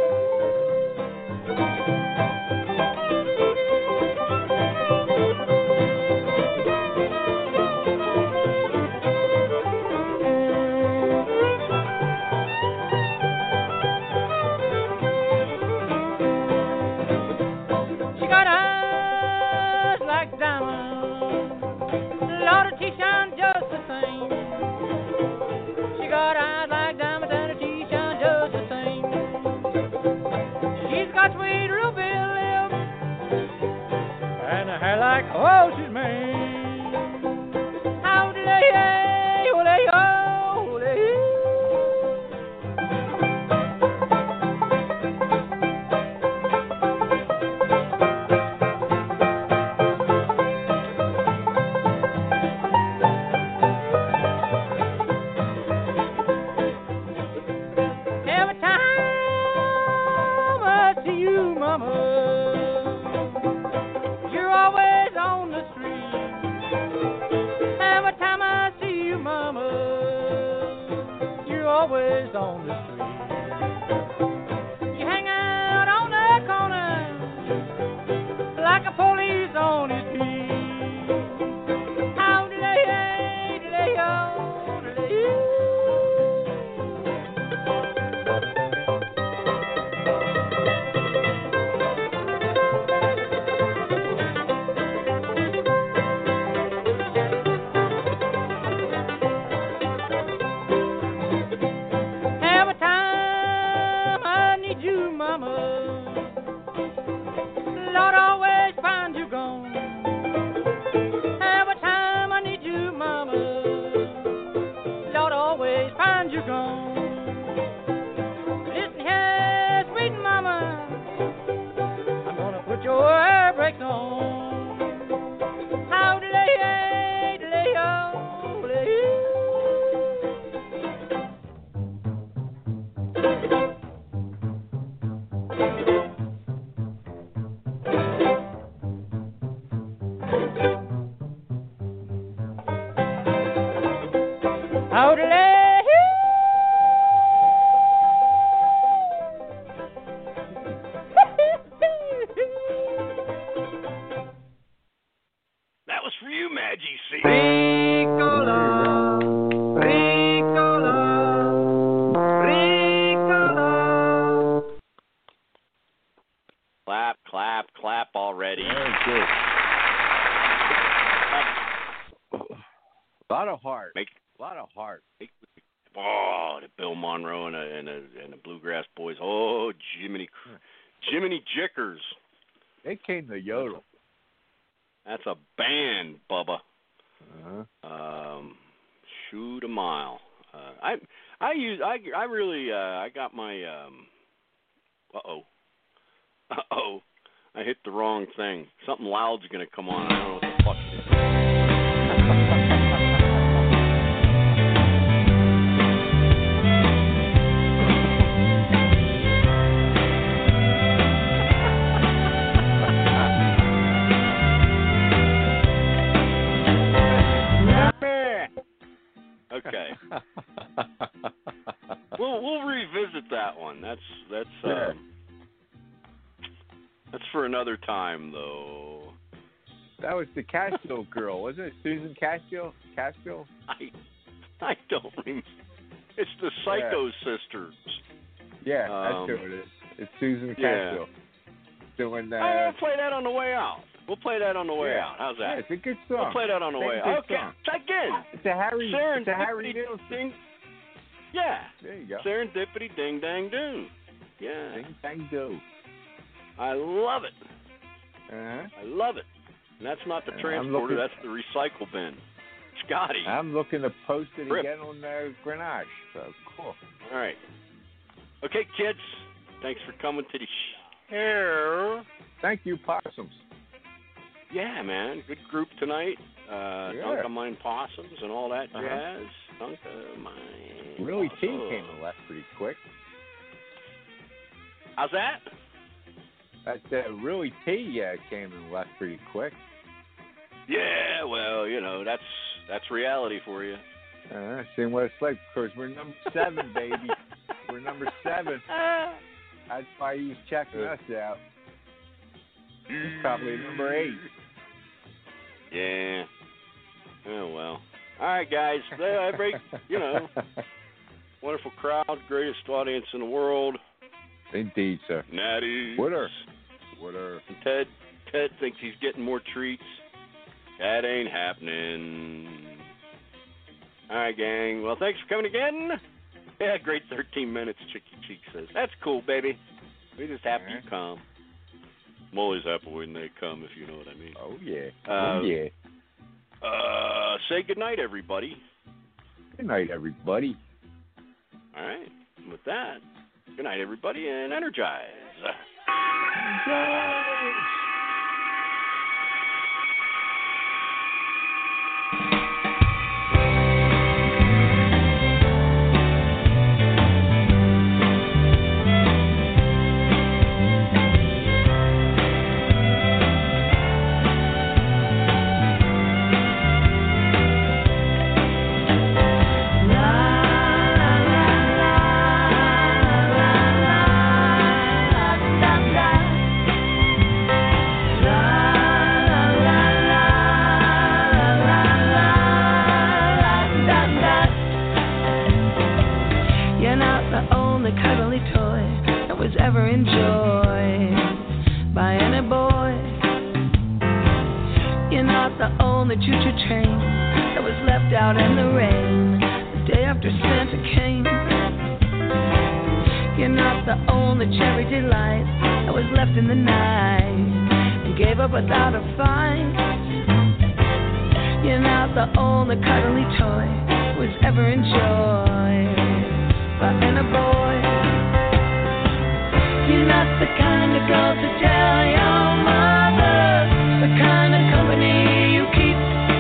Speaker 7: she got eyes like diamonds, Lord, her teeth shine just the same. She got eyes like diamonds and her teeth shine just the same. She's got sweet ruby lips and a hair like horse's mane. How do they, oh, they, oh, they, every time I see you, Mama, you're always on the street. Every time I see you, Mama, you're always on the street. You hang out on the corner like a police on his beat. How do they, do they, oh, do they, every time Odelay.
Speaker 1: That was for you, Maggie C.
Speaker 5: Ricola, Ricola, Ricola.
Speaker 1: Clap, clap, clap already.
Speaker 11: Good. A lot of heart.
Speaker 1: Make
Speaker 11: a lot of heart.
Speaker 1: Make, oh, the Bill Monroe and the and the, and the Bluegrass Boys. Oh, Jiminy, Jiminy Jickers.
Speaker 11: They came to yodel.
Speaker 1: That's a band, Bubba.
Speaker 11: Uh-huh.
Speaker 1: Um, shoot a mile. Uh, I I use I I really uh, I got my um. Uh oh. Uh oh. I hit the wrong thing. Something loud's gonna come on. I don't know what the fuck it is. Okay. we'll we'll revisit that one. That's that's
Speaker 11: yeah.
Speaker 1: um, that's for another time, though.
Speaker 11: That was the Castile girl, wasn't it? Susan Castile? Castile?
Speaker 1: I I don't remember. It's the Psycho
Speaker 11: yeah.
Speaker 1: Sisters.
Speaker 11: Yeah,
Speaker 1: um,
Speaker 11: that's who it is. It's Susan
Speaker 1: yeah.
Speaker 11: Castile. Doing uh,
Speaker 1: I'll play that on the way out. We'll play that on the way
Speaker 11: yeah.
Speaker 1: out. How's that?
Speaker 11: Yeah, it's a good song.
Speaker 1: We'll play that on the
Speaker 11: It's
Speaker 1: way
Speaker 11: a good
Speaker 1: out. Okay.
Speaker 11: song.
Speaker 1: Again.
Speaker 11: It's a Harry. It's a Harry Nilsson.
Speaker 1: Ding. Yeah.
Speaker 11: There you go.
Speaker 1: Serendipity ding dang do. Yeah.
Speaker 11: Ding dang do.
Speaker 1: I love it.
Speaker 11: Uh-huh.
Speaker 1: I love it. And that's not the
Speaker 11: Uh,
Speaker 1: transporter.
Speaker 11: looking,
Speaker 1: that's the recycle bin. Scotty.
Speaker 11: I'm looking to post it
Speaker 1: Rip.
Speaker 11: again on uh, Grenache. So cool.
Speaker 1: All right. Okay, kids. Thanks for coming to the show.
Speaker 11: Thank you, Possums.
Speaker 1: Yeah, man. Good group tonight. Uh,
Speaker 11: Yeah.
Speaker 1: Dunk of Mine Possums and all that
Speaker 11: Uh-huh.
Speaker 1: jazz. Dunk of Mine
Speaker 11: Willie T
Speaker 1: Possums.
Speaker 11: came and left pretty quick.
Speaker 1: How's that?
Speaker 11: That uh, Willie T uh, came and left pretty quick.
Speaker 1: Yeah, well, you know, that's that's reality for you.
Speaker 11: Uh, seeing what it's like, because we're number seven, baby. We're number seven. That's why he was checking us out. He's probably number eight.
Speaker 1: Yeah. Oh, well. All right, guys. Every, you know, wonderful crowd, greatest audience in the world.
Speaker 11: Indeed, sir.
Speaker 1: Natty.
Speaker 11: Whatever. Whatever.
Speaker 1: And Ted, Ted thinks he's getting more treats. That ain't happening. All right, gang. Well, thanks for coming again. Yeah, great thirteen minutes, Chicky Cheek says. That's cool, baby. We're just happy you come. I'm always happy when they come, if you know what I mean.
Speaker 11: Oh, yeah.
Speaker 1: Uh,
Speaker 11: oh, yeah.
Speaker 1: Uh, say goodnight, everybody.
Speaker 11: Good night, everybody.
Speaker 1: All right. With that, good night, everybody, and energize.
Speaker 4: You're not the only cuddly toy that was ever enjoyed by any boy. You're not the only choo-choo train that was left out in the rain the day after Santa came. You're not the only cherry delight that was left in the night and gave up without a fight. You're not the only cuddly toy that was ever enjoyed by any boy. You're not the kind of girl to tell your mother the kind of company you keep.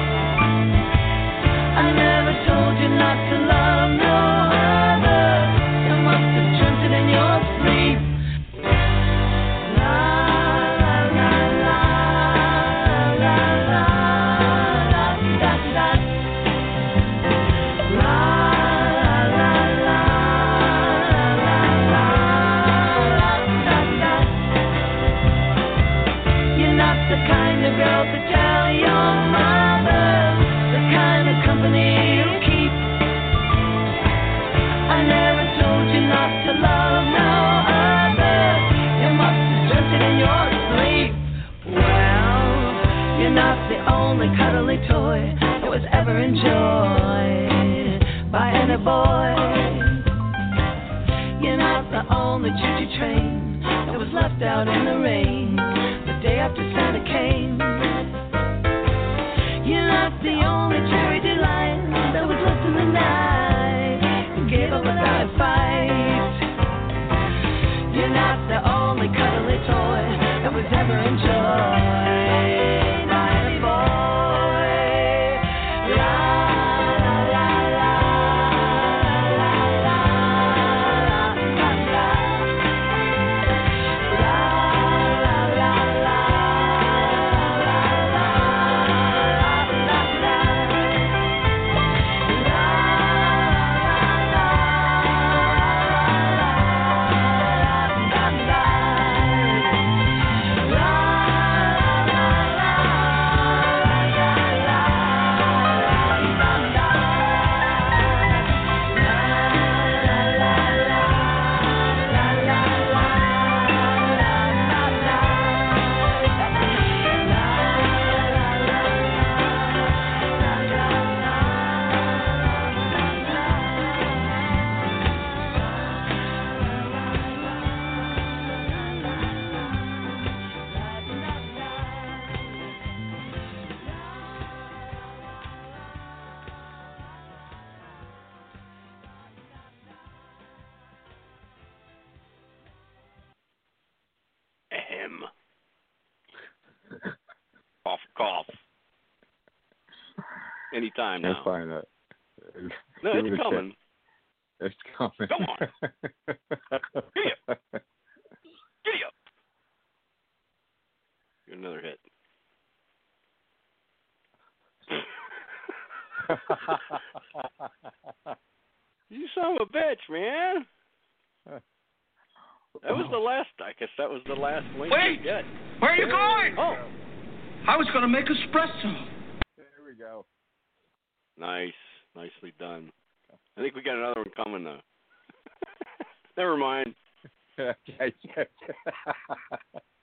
Speaker 4: I never told you not to love no other. You must have dreamt it in your sleep. La la la la la la la da da. La ever enjoyed by any boy. You're not the only choo-choo train that was left out in the rain the day after Santa came. You're not the only cherry delight that was left in the night and gave up without a fight. You're not the only cuddly toy that was ever enjoyed by any boy. La la la la la la la la la la la
Speaker 1: Ahem. Cough, cough. Anytime
Speaker 11: That's
Speaker 1: now.
Speaker 11: fine. Uh,
Speaker 1: No,
Speaker 11: give
Speaker 1: it's
Speaker 11: it a
Speaker 1: coming.
Speaker 11: check. It's coming.
Speaker 1: Come on. Giddy up. Giddy up. Get another hit. You son of a bitch, man. That was the last, I guess that was the last link
Speaker 2: Wait!
Speaker 1: you get.
Speaker 2: Where are you going?
Speaker 1: Oh.
Speaker 2: I was going to make espresso.
Speaker 11: There we go.
Speaker 1: Nice. Nicely done. I think we got another one coming, though. Never mind.
Speaker 11: Okay.